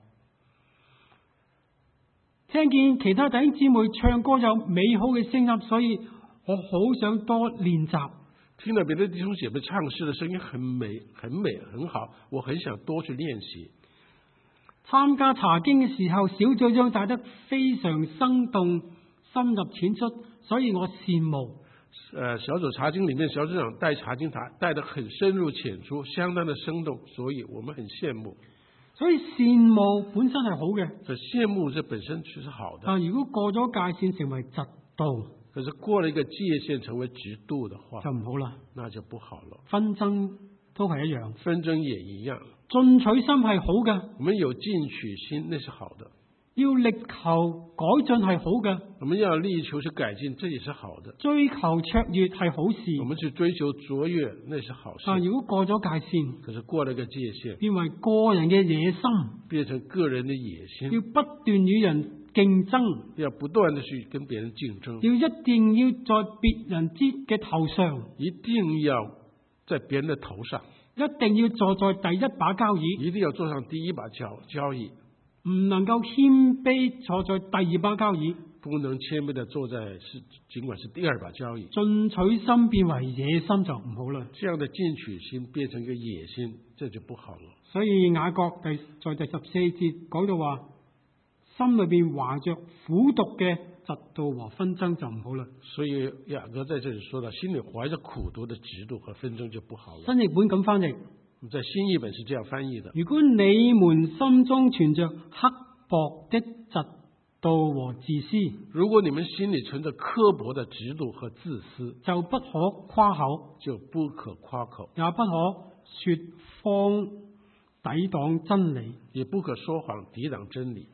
聽見其他弟兄姊妹唱歌有美好嘅聲音，所以我好想多練習。 聽到別的弟兄姐妹唱詩的聲音很美、很美、很好，我很想多去練習。 參加查經嘅時候，小組長帶得非常生動、深入淺出，所以我羨慕。 呃，小組查經裏面，小組長帶查經台帶得很深入淺出，相當的生動，所以我們很羨慕。 所以羨慕本身係好嘅， 這羨慕這本身其實好的。 但如果過咗界線成為嫉妒， 可是過了一個界線成為嫉妒的話， 就唔好啦。 那就不好了。 紛爭都係一樣， 紛爭也一樣。 進取心係好嘅， 我們有進取心，那是好的。 要力求改進係好嘅， 我們要力求去改進，這也是好的。 追求卓越係好事， 我們去追求卓越，那是好事。 但如果過咗界線， 可是過了個界線， 變為個人嘅野心， 變成個人的野心， 要不斷與人競爭， 要不斷的去跟別人競爭， 要一定要在別人之嘅頭上， 一定要在別人的頭上， 一定要坐在第一把交椅， 一定要坐上第一把交交椅， 唔能夠謙卑坐在第二把交椅， 不能謙卑的坐在是盡管是第二把交椅。 進取心變為野心就唔好啦。 這樣的進取心變成一個野心，這就不好了。 所以雅各第在第十四節講到話，心裏邊懷着苦毒嘅嫉妒和紛爭就唔好啦。 所以雅各在這裏說到，心裏懷着苦毒的嫉妒和紛爭就不好了。 新譯本咁翻譯， 在新譯本是這樣翻譯的：如果你們心中存着刻薄的嫉妒和自私， 如果你們心裏存着刻薄的嫉妒和自私， 就不可誇口， 就不可誇口， 也不可說謊抵擋真理， 也不可說謊抵擋真理。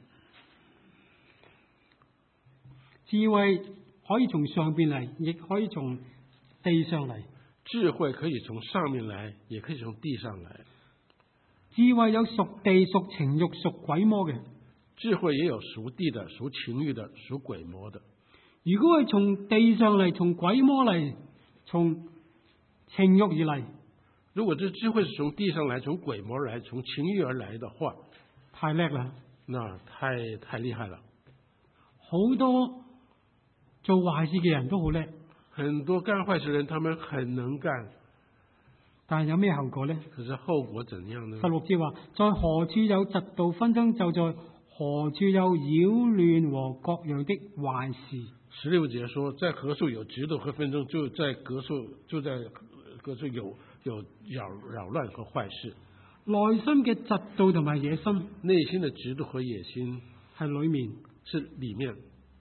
智慧可以從上邊嚟，亦可以從地上嚟。 智慧可以從上面來，也可以從地上來。 智慧有屬地、屬情欲、屬鬼魔嘅。 智慧也有屬地的、屬情欲的、屬鬼魔的。 如果係從地上嚟，從鬼魔嚟，從情欲而嚟， 如果這智慧是從地上來，從鬼魔來，從情欲而來的話， 太叻啦！ 那太太厲害了。 好多做壞事嘅人都好叻， 很多幹壞事的人，他們很能幹， 但係有咩後果呢？ 可是後果怎樣呢？ 十六節話：在何處有嫉妒紛爭，就在何處有擾亂和各樣的壞事。 十六節說，在何處有嫉妒和紛爭，就在何處就在何處有有擾擾亂和壞事。 內心嘅嫉妒同埋野心內心的嫉妒和野心係裏面是裡面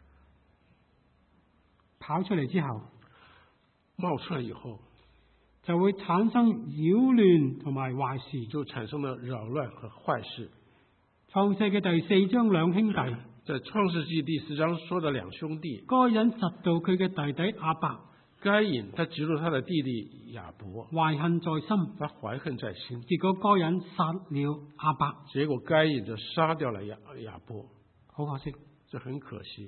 跑出嚟之後， 冒出來以後， 就會產生擾亂同埋壞事。 就產生了擾亂和壞事。 創世嘅第四章兩兄弟， 在創世紀第四章說的兩兄弟， 該隱嫉妒佢嘅弟弟亞伯， 該隱他嫉妒他的弟弟亞伯， 懷恨在心， 他懷恨在心， 結果該隱殺了亞伯， 結果該隱就殺掉了亞亞伯， 好可惜， 這很可惜。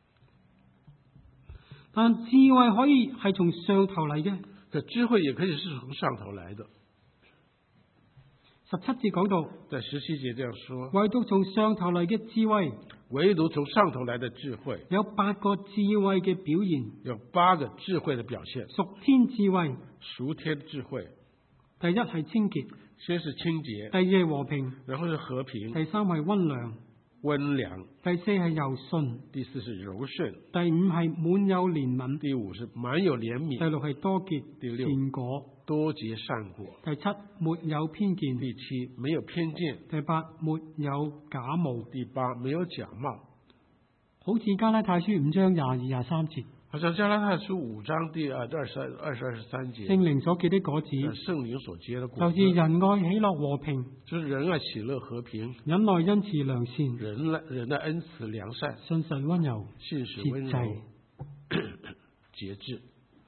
但智慧可以係從上頭嚟嘅。 可智慧也可以是從上頭來的。 十七節講到， 在十七節這樣說， 唯獨從上頭嚟嘅智慧， 唯獨從上頭來的智慧， 有八個智慧嘅表現， 有八個智慧的表現。 屬天智慧， 屬天智慧， 第一係清潔， 先是清潔， 第二係和平， 然後是和平， 第三係溫良， 溫良， 第四係柔順， 第四是柔順， 第五係滿有憐憫， 第五是滿有憐憫， 第六係多結第六善果， 多結善果， 第七沒有偏見， 第七沒有偏見， 第八沒有假冒， 第八沒有假冒。 好似加拉太書五章廿二廿三節， 好像加拉太書五章第二二十二十二十三節， 聖靈所結的果子， 聖靈所結的果子， 就是仁愛、喜樂、和平， 就是仁愛、喜樂、和平， 忍耐、恩慈、良善， 人的人的恩慈、良善， 信實、溫柔、 信實、溫柔、節制。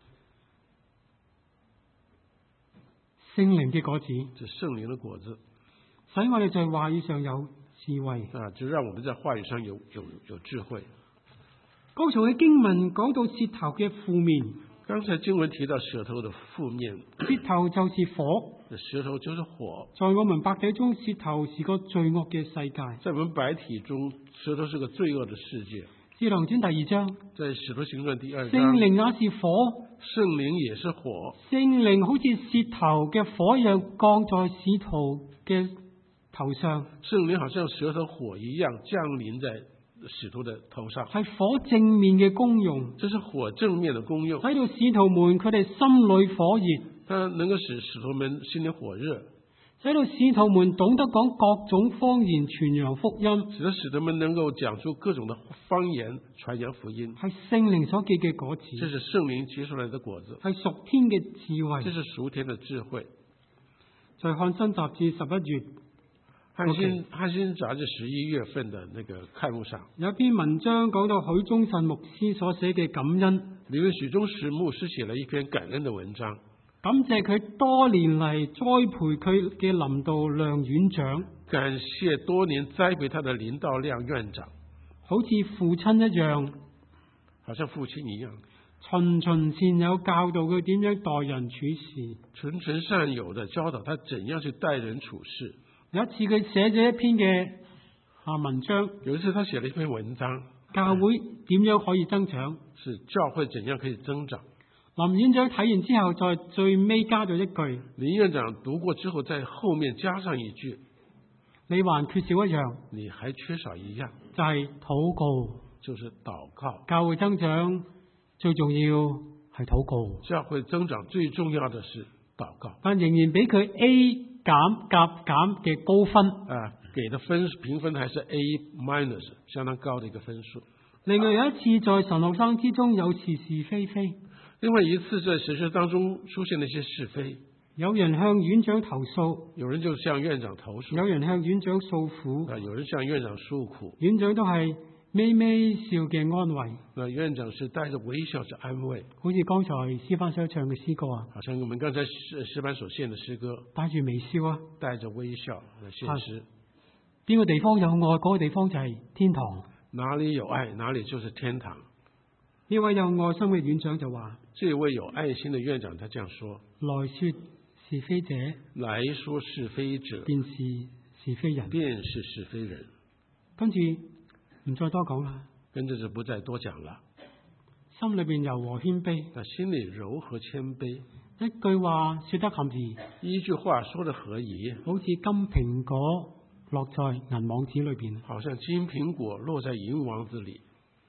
聖靈嘅果子， 這聖靈的果子， 使我哋在話語上有智慧啊，就讓我們在話語上有有有智慧。 剛才嘅經文講到舌頭嘅負面， 剛才經文提到舌頭的負面， 舌頭就是火， 舌頭就是火。 在我們百體中，舌頭是個罪惡嘅世界。 在我們百體中，舌頭是個罪惡的世界。 使徒行傳第二章， 在使徒行傳第二章， 聖靈也是火， 聖靈也是火， 聖靈好似舌頭嘅火一樣降在使徒嘅頭上， 聖靈好像舌頭火一樣降臨在使徒的頭上， 係火正面嘅功用， 這是火正面的功用， 使到使徒們佢哋心裏火熱， 它能夠使使徒們心裏火熱， 使到使徒們懂得講各種方言傳揚福音， 使得使徒們能夠講出各種的方言傳揚福音， 係聖靈所結嘅果子， 這是聖靈結出來的果子， 係屬天嘅智慧， 這是屬天的智慧。 在漢新雜誌十一月漢新漢新雜誌十一月份的那個刊物上， 有篇文章講到許宗慎牧師所寫嘅感恩， 裡面許宗慎牧師寫了一篇感恩的文章， 感謝佢多年嚟栽培佢嘅林道亮院長， 感謝多年栽培他的林道亮院長， 好似父親一樣， 好像父親一樣， 循循善誘教導佢點樣待人處事， 循循善誘的教導他怎樣去待人處事。 有一次佢寫咗一篇嘅啊文章， 有一次他寫了一篇文章， 教會點樣可以增長， 是教會怎樣可以增長。 林院長睇完之後，在最尾加咗一句， 林院長讀過之後，在後面加上一句， 你還缺少一樣， 你還缺少一樣， 就係禱告， 就是禱告。 教會增長最重要係禱告， 教會增長最重要的是禱告， 但仍然俾佢 A 減甲減嘅高分啊，給的分評分還是 A minus， 相當高的一個分數。 另外有一次在神學生之中有是是非非， 另外一次在神學當中出現了一些是非， 有人向院長投訴， 有人就向院長投訴， 有人向院長訴苦， 啊，有人向院長訴苦， 院長都係微微笑嘅安慰， 那院長是帶着微笑的安慰， 好似剛才詩班所唱嘅詩歌啊， 好像我們剛才詩詩班所獻的詩歌， 帶住微笑啊， 帶着微笑來獻詩。 邊個地方有愛，嗰個地方就係天堂。 哪裏有愛，哪裏就是天堂。 呢位有愛心嘅院長就話： 這位有愛心的院長，他這樣說： 來說是非者， 來說是非者， 便是是非人。 便是是非人。 跟住唔再多講啦， 跟着就不再多講了。 心裏邊柔和謙卑， 他心裏柔和謙卑， 一句話說得合宜， 一句話說得合宜， 好似金蘋果落在銀網子裏邊。 好像金蘋果落在銀網子裏。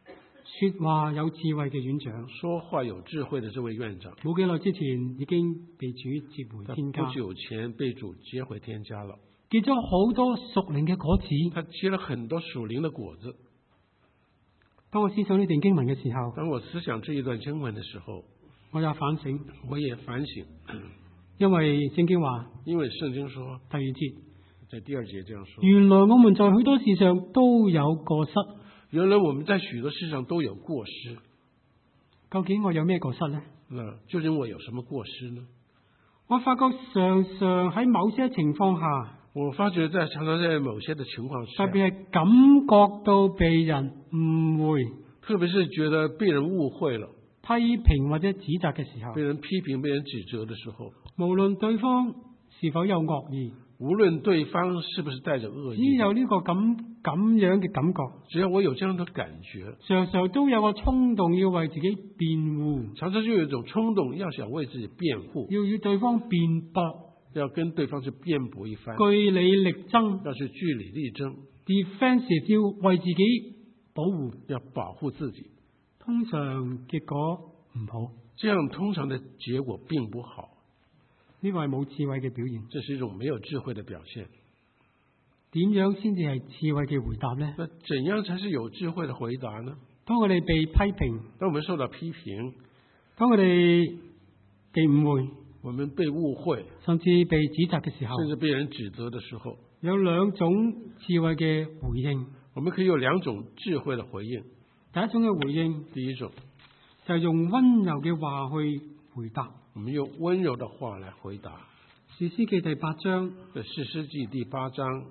說話有智慧嘅院長， 說話有智慧的這位院長， 冇幾耐之前已經被主接回他天家， 不久前被主接回天家了。 結咗好多屬靈嘅果子。 他結了很多屬靈的果子。 當我思想呢段經文嘅時候， 當我思想這一段經文的時候， 我也反省， 我也反省， 因為聖經話因為聖經說第二節， 在第二節這樣說， 原來我們在許多事上都有過失。 原來我們在許多事上都有過失。 究竟我有咩過失呢？ 那究竟我有什麼過失呢？ 我發覺常常喺某些情況下， 我發覺在常常在某些的情況下， 特別係感覺到被人誤會， 特別是覺得被人誤會了、 批評或者指責嘅時候， 被人批評、被人指責的時候， 無論對方是否有惡意， 無論對方是不是帶着惡只意， 有呢個咁咁樣嘅感覺， 只要我有這樣的感覺， 常常都有個衝動要為自己辯護， 常常就有一種衝動要想為自己辯護， 要與對方辯駁， 要跟對方去辯駁一番， 據理力爭， 要去據理力爭 defensive 要為自己保護， 要保護自己。 通常結果唔好， 這樣通常的結果並不好， 呢個係冇智慧嘅表現。 這是一種沒有智慧的表現。 點樣先至係智慧嘅回答呢？ 那怎樣才是有智慧的回答呢？ 當我哋被批評， 當我們受到批評， 當我哋被誤會， 我們被誤會， 甚至被指責嘅時候， 甚至被人指責的時候， 有兩種智慧嘅回應。 我們可以有兩種智慧的回應。 第一種嘅回應第一種就係用溫柔嘅話去回答。 我們用溫柔的話來回答。 士師記第八章， 在士師記第八章，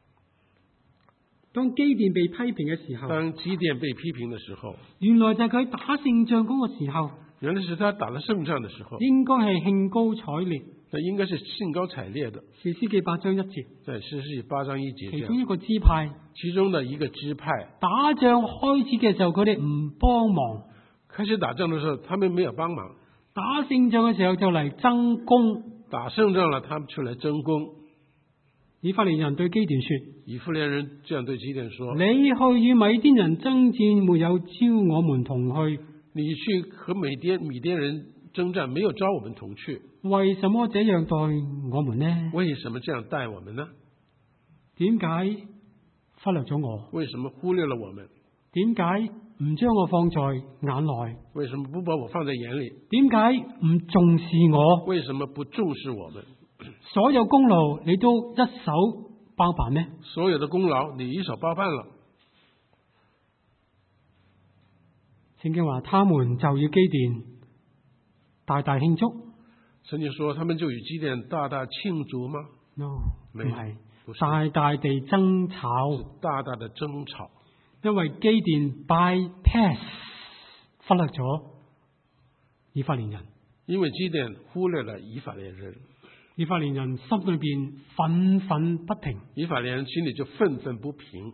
當基甸被批評嘅時候， 當基甸被批評的時候， 原來就係佢打勝仗嗰個時候， 原來是他打了勝仗的時候， 應該係興高采烈。 那應該是興高采烈的。 士師記八章一節， 在士師記八章一節， 其中一個支派， 其中的一個支派打仗開始嘅時候，佢哋唔幫忙； 開始打仗的時候，他們沒有幫忙； 打勝仗嘅時候就嚟爭功。 打勝仗了，他們出來爭功。 以法蓮人對基甸說： 以色列人這樣對基甸說： 你去與米甸人爭戰，沒有招我們同去。 你去和米甸米甸人征戰，沒有招我們同去， 為什麼這樣待我們呢？ 為什麼這樣待我們呢？ 點解忽略咗我？ 為什麼忽略了我們？ 點解唔將我放在眼內？ 為什麼不把我放在眼裏？ 點解唔重視我？ 為什麼不重視我們？ 所有功勞你都一手包辦呢？ 所有的功勞你一手包辦了。 聖經話，他們就要基甸大大慶祝。 聖經說，他們就與基甸大大慶祝嗎 ？No，唔係， 不是， 大大地爭吵， 是大大的爭吵。 因為基甸 bypass 忽略咗以法蓮人， 因為基甸忽略了以法蓮人， 以法蓮人心裏邊憤憤不平， 以法蓮人心裏就憤憤不平。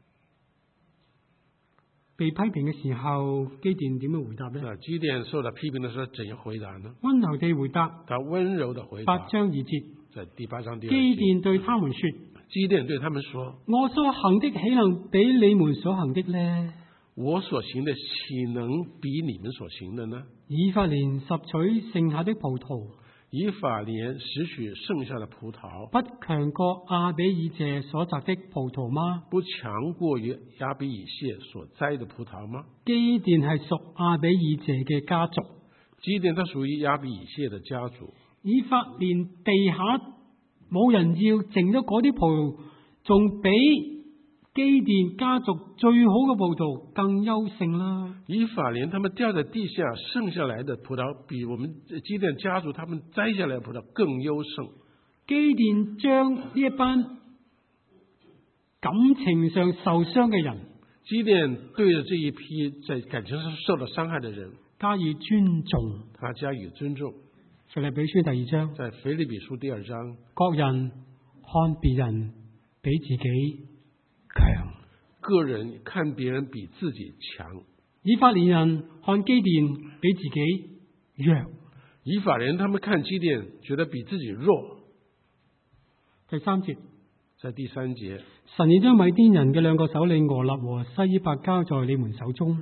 被批評嘅時候，基甸點樣回答呢？ 那基甸受到批評的時候，怎樣回答呢？ 溫柔地回答， 他溫柔的回答。 八章二節， 在第八章第二節， 基甸對他們說： 基甸對他們說： 我所行的豈能比你們所行的呢？ 我所行的豈能比你們所行的呢？ 以法蓮拾取剩下的葡萄， 以法蓮拾取剩下的葡萄， 不強過亞比以謝所摘的葡萄嗎？ 不強過於亞比以謝所摘的葡萄嗎？ 基甸係屬亞比以謝嘅家族， 基甸他屬於亞比以謝的家族。 以法蓮地下冇人要，剩咗嗰啲葡萄，仲比基甸家族最好嘅葡萄更優勝啦。 以法蓮他們掉在地下剩下來的葡萄，比我們基甸家族他們摘下來的葡萄更優勝。 基甸將呢一班感情上受傷嘅人， 基甸對着這一批在感情上受到傷害的人加以尊重， 他加以尊重。 腓立比書第二章， 在腓立比書第二章， 各人看別人比自己強， 個人看別人比自己強。 以法蓮人看基甸比自己弱， 以法蓮他們看基甸覺得比自己弱。 第三節， 在第三節， 神已將米甸人嘅兩個首領俄立和西伊伯交在你們手中。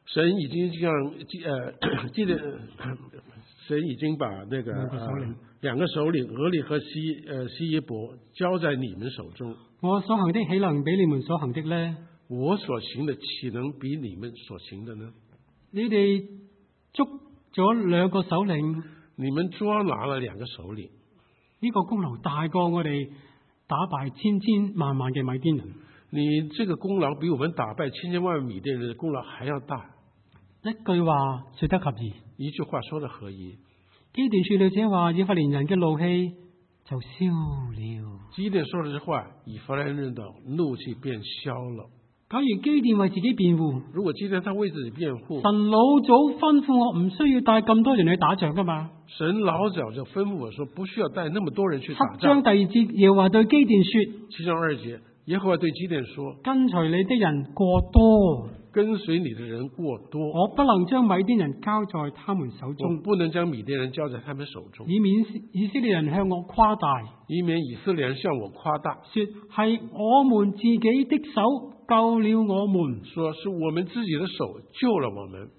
神已经让呃记得神已经把那个兩個首領呃兩個首領俄利和西呃西耶伯交在你們手中。 我所行的豈能比你們所行的呢？ 我所行的豈能比你們所行的呢？ 你哋捉咗兩個首領， 你們捉拿了兩個首領， 呢、個功勞大過我哋打敗千千萬萬嘅米甸人。 你這個功勞比我們打敗千千萬萬米甸人的功勞還要大。 一句話說得合宜， 一句話說得合宜。 基甸說了這話，以法蓮人嘅怒氣就消了。 基甸說了這話，以法蓮人的怒氣便消了。 假如基甸為自己辯護， 如果基甸他為自己辯護， 神老早吩咐我唔需要帶咁多人去打仗噶嘛。 神老早就吩咐我說，不需要帶那麼多人去打七仗。 章第二節，耶和華對基甸說： 七章二節，耶和華對基甸說： 跟隨你的人過多， 跟隨你的人過多， 我不能將米甸人交在他們手我中， 不能將米甸人交在他們手中， 以免以色列人向我誇大， 以免以色列人向我誇大， 說係我們自己的手救了我們。 說是我們自己的手救了我們。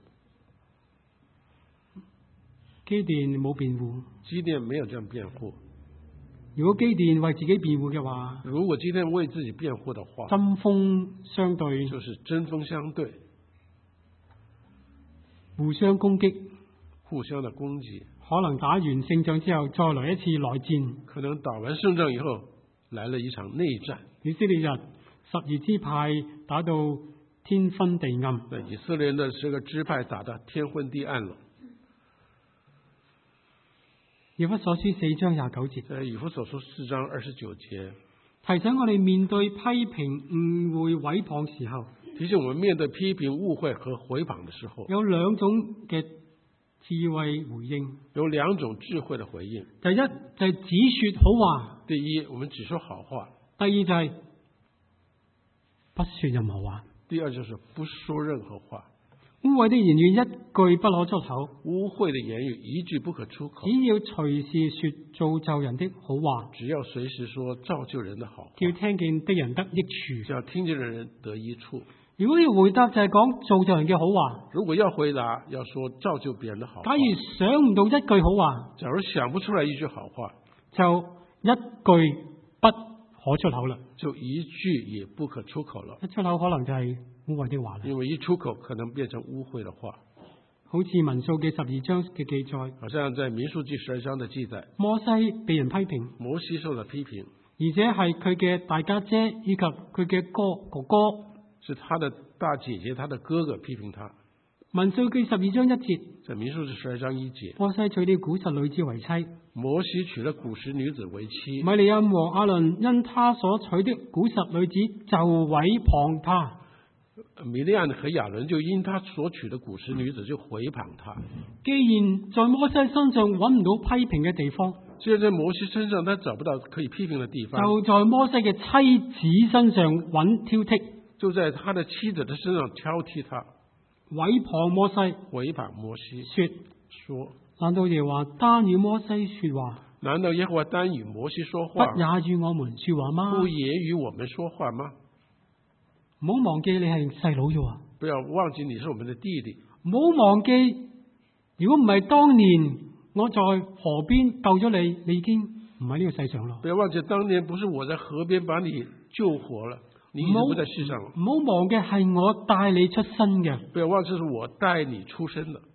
基甸冇辯護。 基甸沒有這樣辯護。 如果基甸為自己辯護嘅話， 如果基甸為自己辯護的話， 針鋒相對， 就是針鋒相對， 互相攻擊， 互相的攻擊， 可能打完勝仗之後再來一次內戰。 可能打完勝仗以後來了一場內戰。 以色列人十二支派打到天昏地暗， 那以色列人的這個支派打到天昏地暗了。 以弗所書四章廿九節， 在以弗所書四章二十九節， 提醒我哋面對批評、誤會、毀謗時候， 提醒我們面對批評、誤會和毀謗的時候， 有兩種嘅智慧回應。 有兩種智慧的回應。 第一就係只說好話， 第一，我們只說好話； 第二就係不說任何話。 第二就是不說任何話。 污穢的言語一句不可出口， 污穢的言語一句不可出口。 只要隨時說造就人的好話， 只要隨時說造就人的好話， 叫聽見的人得益處。 叫聽見的人得益處。 如果要回答就係講造就人嘅好話， 如果要回答，要說造就別人的好話。 假如想唔到一句好話， 假如想不出來一句好話， 就一句不可出口啦。 就一句也不可出口了。 一出口可能就係污穢的話啦。 因為一出口可能變成污穢的話。 好似民數記十二章嘅記載， 好像在民數記十二章的記載， 摩西被人批評， 摩西受了批評， 而且係佢嘅大家姐以及佢嘅哥哥哥， 是他的大姐姐、他的哥哥批評他。 民數記十二章一節， 在民數記十二章一節， 摩西娶了古實女子為妻， 摩西娶了古實女子為妻， 米利暗和亞倫因他所娶的古實女子就毀謗他。 米利暗和亞倫就因他所娶的古實女子就毀謗他。 既然在摩西身上揾唔到批評嘅地方， 既然在摩西身上他找不到可以批評的地方， 就在摩西嘅妻子身上揾挑剔， 就在他的妻子的身上挑剔他， 毀謗摩西， 毀謗摩西， 說說： 難道耶和華單與摩西說話， 難道耶和華單與摩西說話， 不也與我們說話嗎？ 不也與我們說話嗎？ 唔好忘記你係細佬啫喎， 不要忘記你是我們的弟弟。 唔好忘記，如果唔係當年我在河邊救咗你，你已經唔喺呢個世上咯。 不要忘記當年不是我在河邊把你救活了，你已經不在世上了。 唔好忘記係我帶你出生嘅。 不要忘記是我帶你出生的。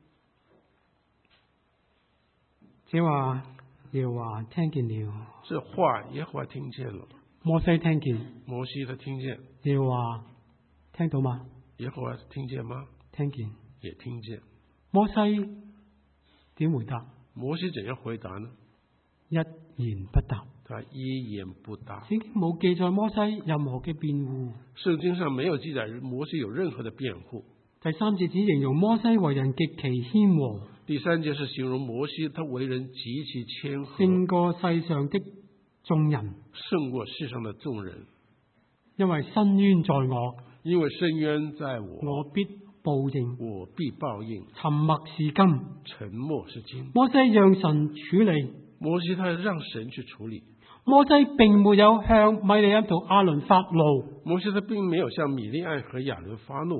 這話耶和華聽見了， 這話耶和華聽見了， 摩西聽見， 摩西他聽見， 耶和華聽到嗎？ 耶和華聽見嗎？ 聽見， 也聽見。 摩西點回答？ 摩西怎樣回答呢？ 一言不答。 他一言不答。 聖經冇記載摩西任何嘅辯護。 聖經上沒有記載摩西有任何的辯護。 第三節只形容摩西為人極其謙和。 第三節是形容摩西他為人極其謙和， 勝過世上的眾人， 勝過世上的眾人。 因為伸冤在我， 因為伸冤在我， 我必報應， 我必報應。 沉默是金， 沉默是金。 摩西讓神處理， 摩西他讓神去處理。 摩西並沒有向米利暗同亞倫發怒， 摩西他並沒有向米利暗和亞倫發怒，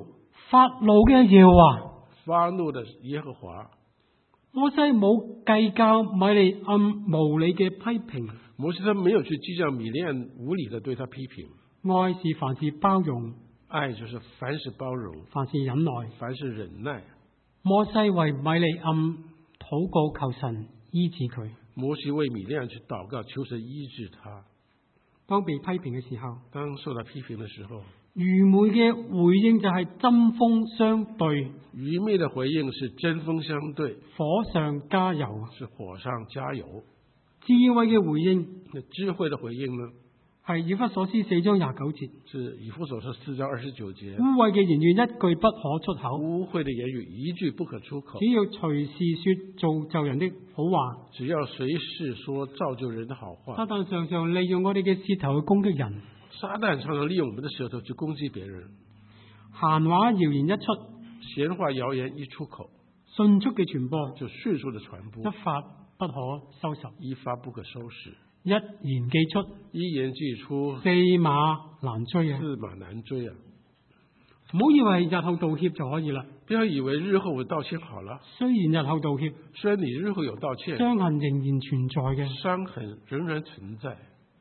發怒嘅耶和華。 發怒的耶和華。 摩西冇計較米利暗無理嘅批評。 摩西他沒有去計較米利暗無理的對他批評。 愛是凡事包容， 愛就是凡事包容， 凡事忍耐， 凡事忍耐。 摩西為米利暗禱告求神醫治佢。 摩西為米利暗去禱告求神醫治他。 當被批評嘅時候， 當受到批評的時候， 愚昧嘅回應就係針鋒相對。 愚昧的回應是針鋒相對， 火上加油， 是火上加油。 智慧嘅回應， 那智慧的回應呢？ 係以弗所書四章廿九節， 是以弗所書四章二十九節。 污穢嘅言語一句不可出口， 污穢的言語一句不可出口。 只要隨時說造就人的好話， 只要隨時說造就人的好話。 撒旦常常利用我哋嘅舌頭去攻擊人， 撒旦常常利用我們的舌頭去攻擊別人。 閒話謠言一出， 閒話謠言一出口， 迅速嘅傳播， 就迅速的傳播， 一發不可收拾， 一發不可收拾。 一言既出， 一言既出， 四馬難追啊！ 四馬難追啊！ 唔好以為日後道歉就可以啦。 不要以為日後我道歉好了。 雖然日後道歉， 雖然你日後有道歉， 傷痕仍然存在嘅， 傷痕仍然存在，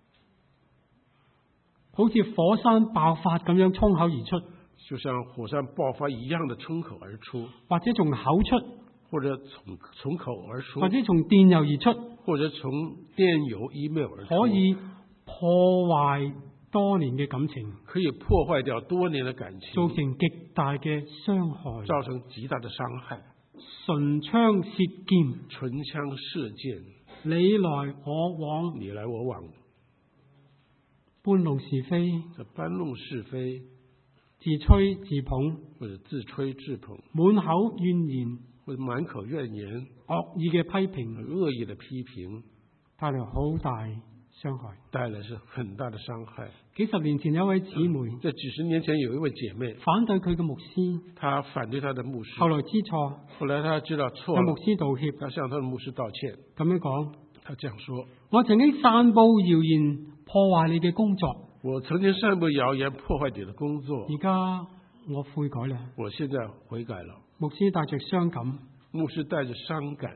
好似火山爆發咁樣衝口而出， 就像火山爆發一樣的衝口而出， 或者從口出， 或者從從口而出， 或者從電郵而出， 或者從電郵 email 而出， 可以破壞多年嘅感情， 可以破壞掉多年的感情， 造成極大嘅傷害， 造成極大的傷害。 唇槍舌劍， 唇槍舌劍， 你來我往， 你來我往， 搬弄是非， 這搬弄是非， 自吹自捧， 或者自吹自捧， 滿口怨言， 或者滿口怨言， 惡意嘅批評， 惡意的批評， 帶來好大傷害， 帶來是很大的傷害。 幾十年前有一位姊妹， 在幾十年前有一位姐妹反對佢嘅牧師， 她反對她的牧師， 後來知錯， 後來她知道錯向牧了， 師道歉， 她向她的牧師道歉， 咁樣講， 她這樣說： 我曾經散布謠言破壞你嘅工作， 我曾經散布謠言破壞你的工作， 而家我悔改啦。 我現在悔改了。 牧師帶着傷感， 牧師帶着傷感，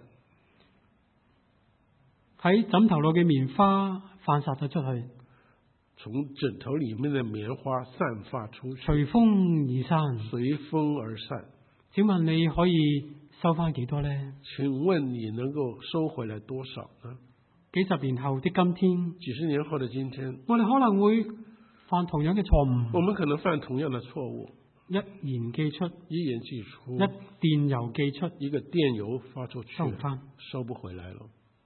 喺枕頭內嘅棉花散撒咗出去， 從枕頭裏面的棉花散發出去， 隨風而散， 隨風而散。 請問你可以收翻幾多呢？ 請問你能夠收回來多少呢？ 幾十年後的今天， 幾十年後的今天， 我哋可能會犯同樣嘅錯誤。 我們可能犯同樣的錯誤， 一言既出， 一言既出， 一電郵寄出， 一個電郵發出去， 收唔翻， 收不回來了。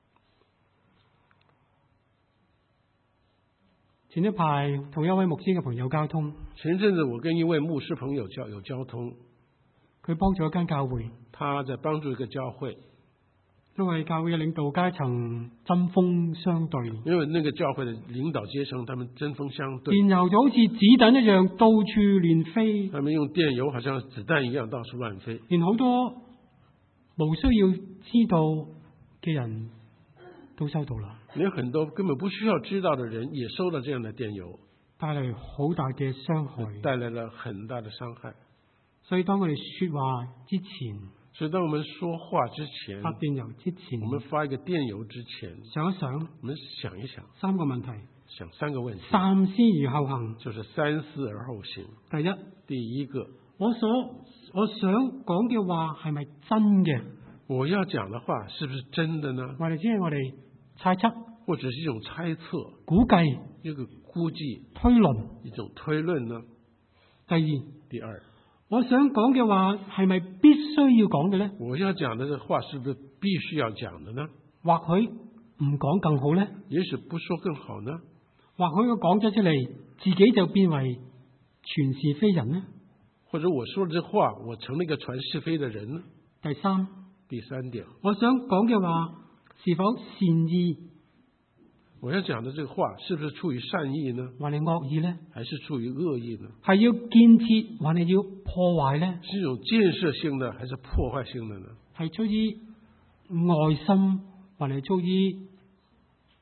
前一排同一位牧師嘅朋友交通， 前陣子我跟一位牧師朋友交有交通， 佢幫助一間教會， 他在幫助一個教會， 因為教會嘅領導階層針鋒相對， 因為那個教會的領導階層，他們針鋒相對， 電郵就好似子彈一樣到處亂飛， 他們用電郵好像子彈一樣到處亂飛， 連好多無需要知道嘅人都收到啦， 連很多根本不需要知道的人也收到這樣的電郵， 帶嚟好大嘅傷害， 帶來了很大的傷害。 所以當我哋說話之前， 所以當我們說話之前， 發電郵之前， 我們發一個電郵之前， 想一想， 我們想一想三個問題， 想三個問題， 三思而後行， 就是三思而後行。 第一， 第一個， 我所我想講嘅話係咪真嘅？ 我要講的話是不是真的呢？ 或者只係我哋猜測， 或者是一種猜測、 估計、 一個估計、 推論， 一種推論呢？ 第二， 第二， 我想講嘅話係咪必須要講嘅呢？ 我要講的這話是不是必須要講的呢？ 或許唔講更好呢？ 也許不說更好呢？ 或許我講咗出嚟，自己就變為傳是非人呢？ 或者我說了這話，我成了一個傳是非的人呢？ 第三， 第三點， 我想講嘅話是否善意？ 我要講的這個話是不是出於善意呢？ 還是惡意呢？ 還是出於惡意呢？ 係要建設，還是要破壞呢？ 是一種建設性的，還是破壞性的呢？ 係出於愛心，還是出於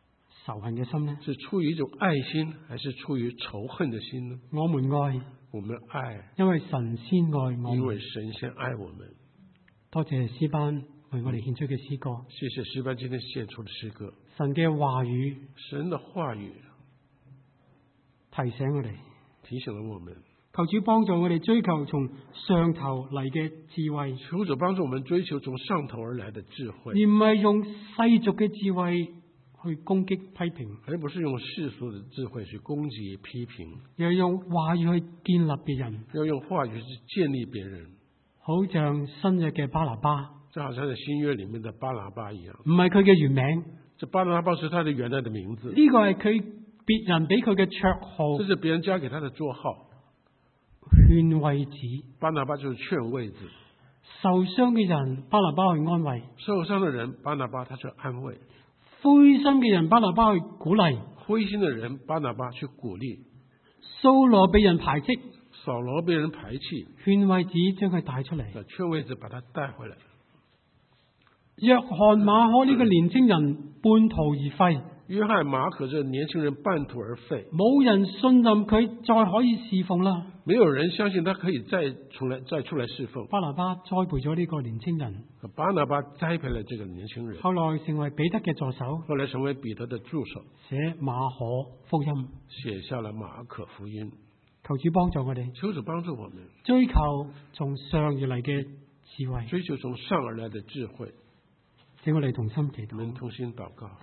仇恨嘅心呢？ 是出於一種愛心，還是出於仇恨的心呢？ 我們愛， 我們愛， 因為神先愛我們。 因為神先愛我們。 多謝詩班為我哋獻出嘅詩歌。 謝謝詩班今天獻出的詩歌。 神嘅話語， 神的話語提醒我哋， 提醒了我們。 求主幫助我哋追求從上頭嚟嘅智慧， 求主幫助我們追求從上頭而來的智慧， 而唔係用世俗嘅智慧去攻擊批評， 而不是用世俗的智慧去攻擊批評， 又用話語去建立別人， 要用話語去建立別人， 好像新約嘅巴拿巴， 就好像在新約裏面的巴拿巴一樣。 唔係佢嘅原名， 這巴拿巴是他的原來的名字， 呢個係佢別人俾佢嘅綽號， 這是別人加給他的座號。 勸慰子， 巴拿巴就是勸慰子。 受傷嘅人，巴拿巴去安慰； 受傷的人，巴拿巴他去安慰； 灰心嘅人，巴拿巴去鼓勵； 灰心的人，巴拿巴去鼓勵； 掃羅被人排斥， 掃羅被人排斥， 勸慰子將佢帶出嚟。 勸慰子把他帶回來。 約翰馬可呢個年青人半途而廢， 約翰馬可這年輕人半途而廢， 冇人信任佢再可以侍奉啦。 沒有人相信他可以再出來再出來侍奉。 巴拿巴栽培咗呢個年青人， 巴拿巴栽培了這個年輕人， 後來成為彼得嘅助手， 後來成為彼得的助手， 寫馬可福音， 寫下了馬可福音。 求主幫助我哋， 求主幫助我們追求從上而嚟嘅智慧， 追求從上而來的智慧。 請我哋同心祈禱， 我們同心禱告。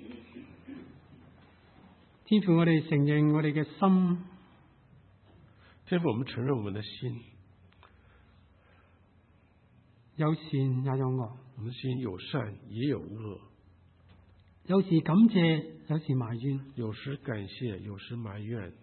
天父，我哋承認我哋嘅心， 天父，我們承認我們的心有善也有惡， 我們的心有善也有惡， 有時感謝，有時埋怨， 有時感謝，有時埋怨，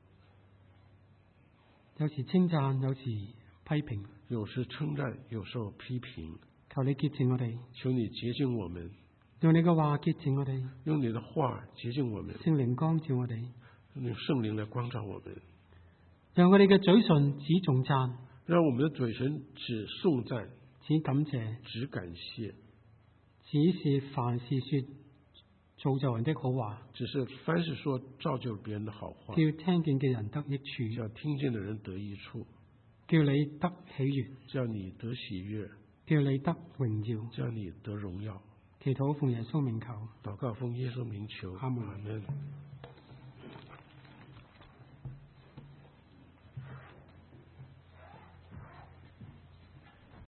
有時稱讚，有時批評， 有時稱讚，有時候批評。 求你潔淨我哋， 求你潔淨我們， 用你嘅話潔淨我哋， 用你的話潔淨我們， 聖靈光照我哋， 用聖靈來光照我們， 讓我哋嘅嘴唇只頌讚， 讓我們的嘴唇只頌讚， 只感謝， 只感謝， 只是凡事說造就人的好話， 只是凡事說造就別人的好話， 叫聽見嘅人得益處， 叫聽見的人得益處， 叫你得喜悅， 叫你得喜悅， 叫你得榮耀， 叫你得榮耀。 祈禱奉耶穌名求， 禱告奉耶穌名求， 阿門。 阿門。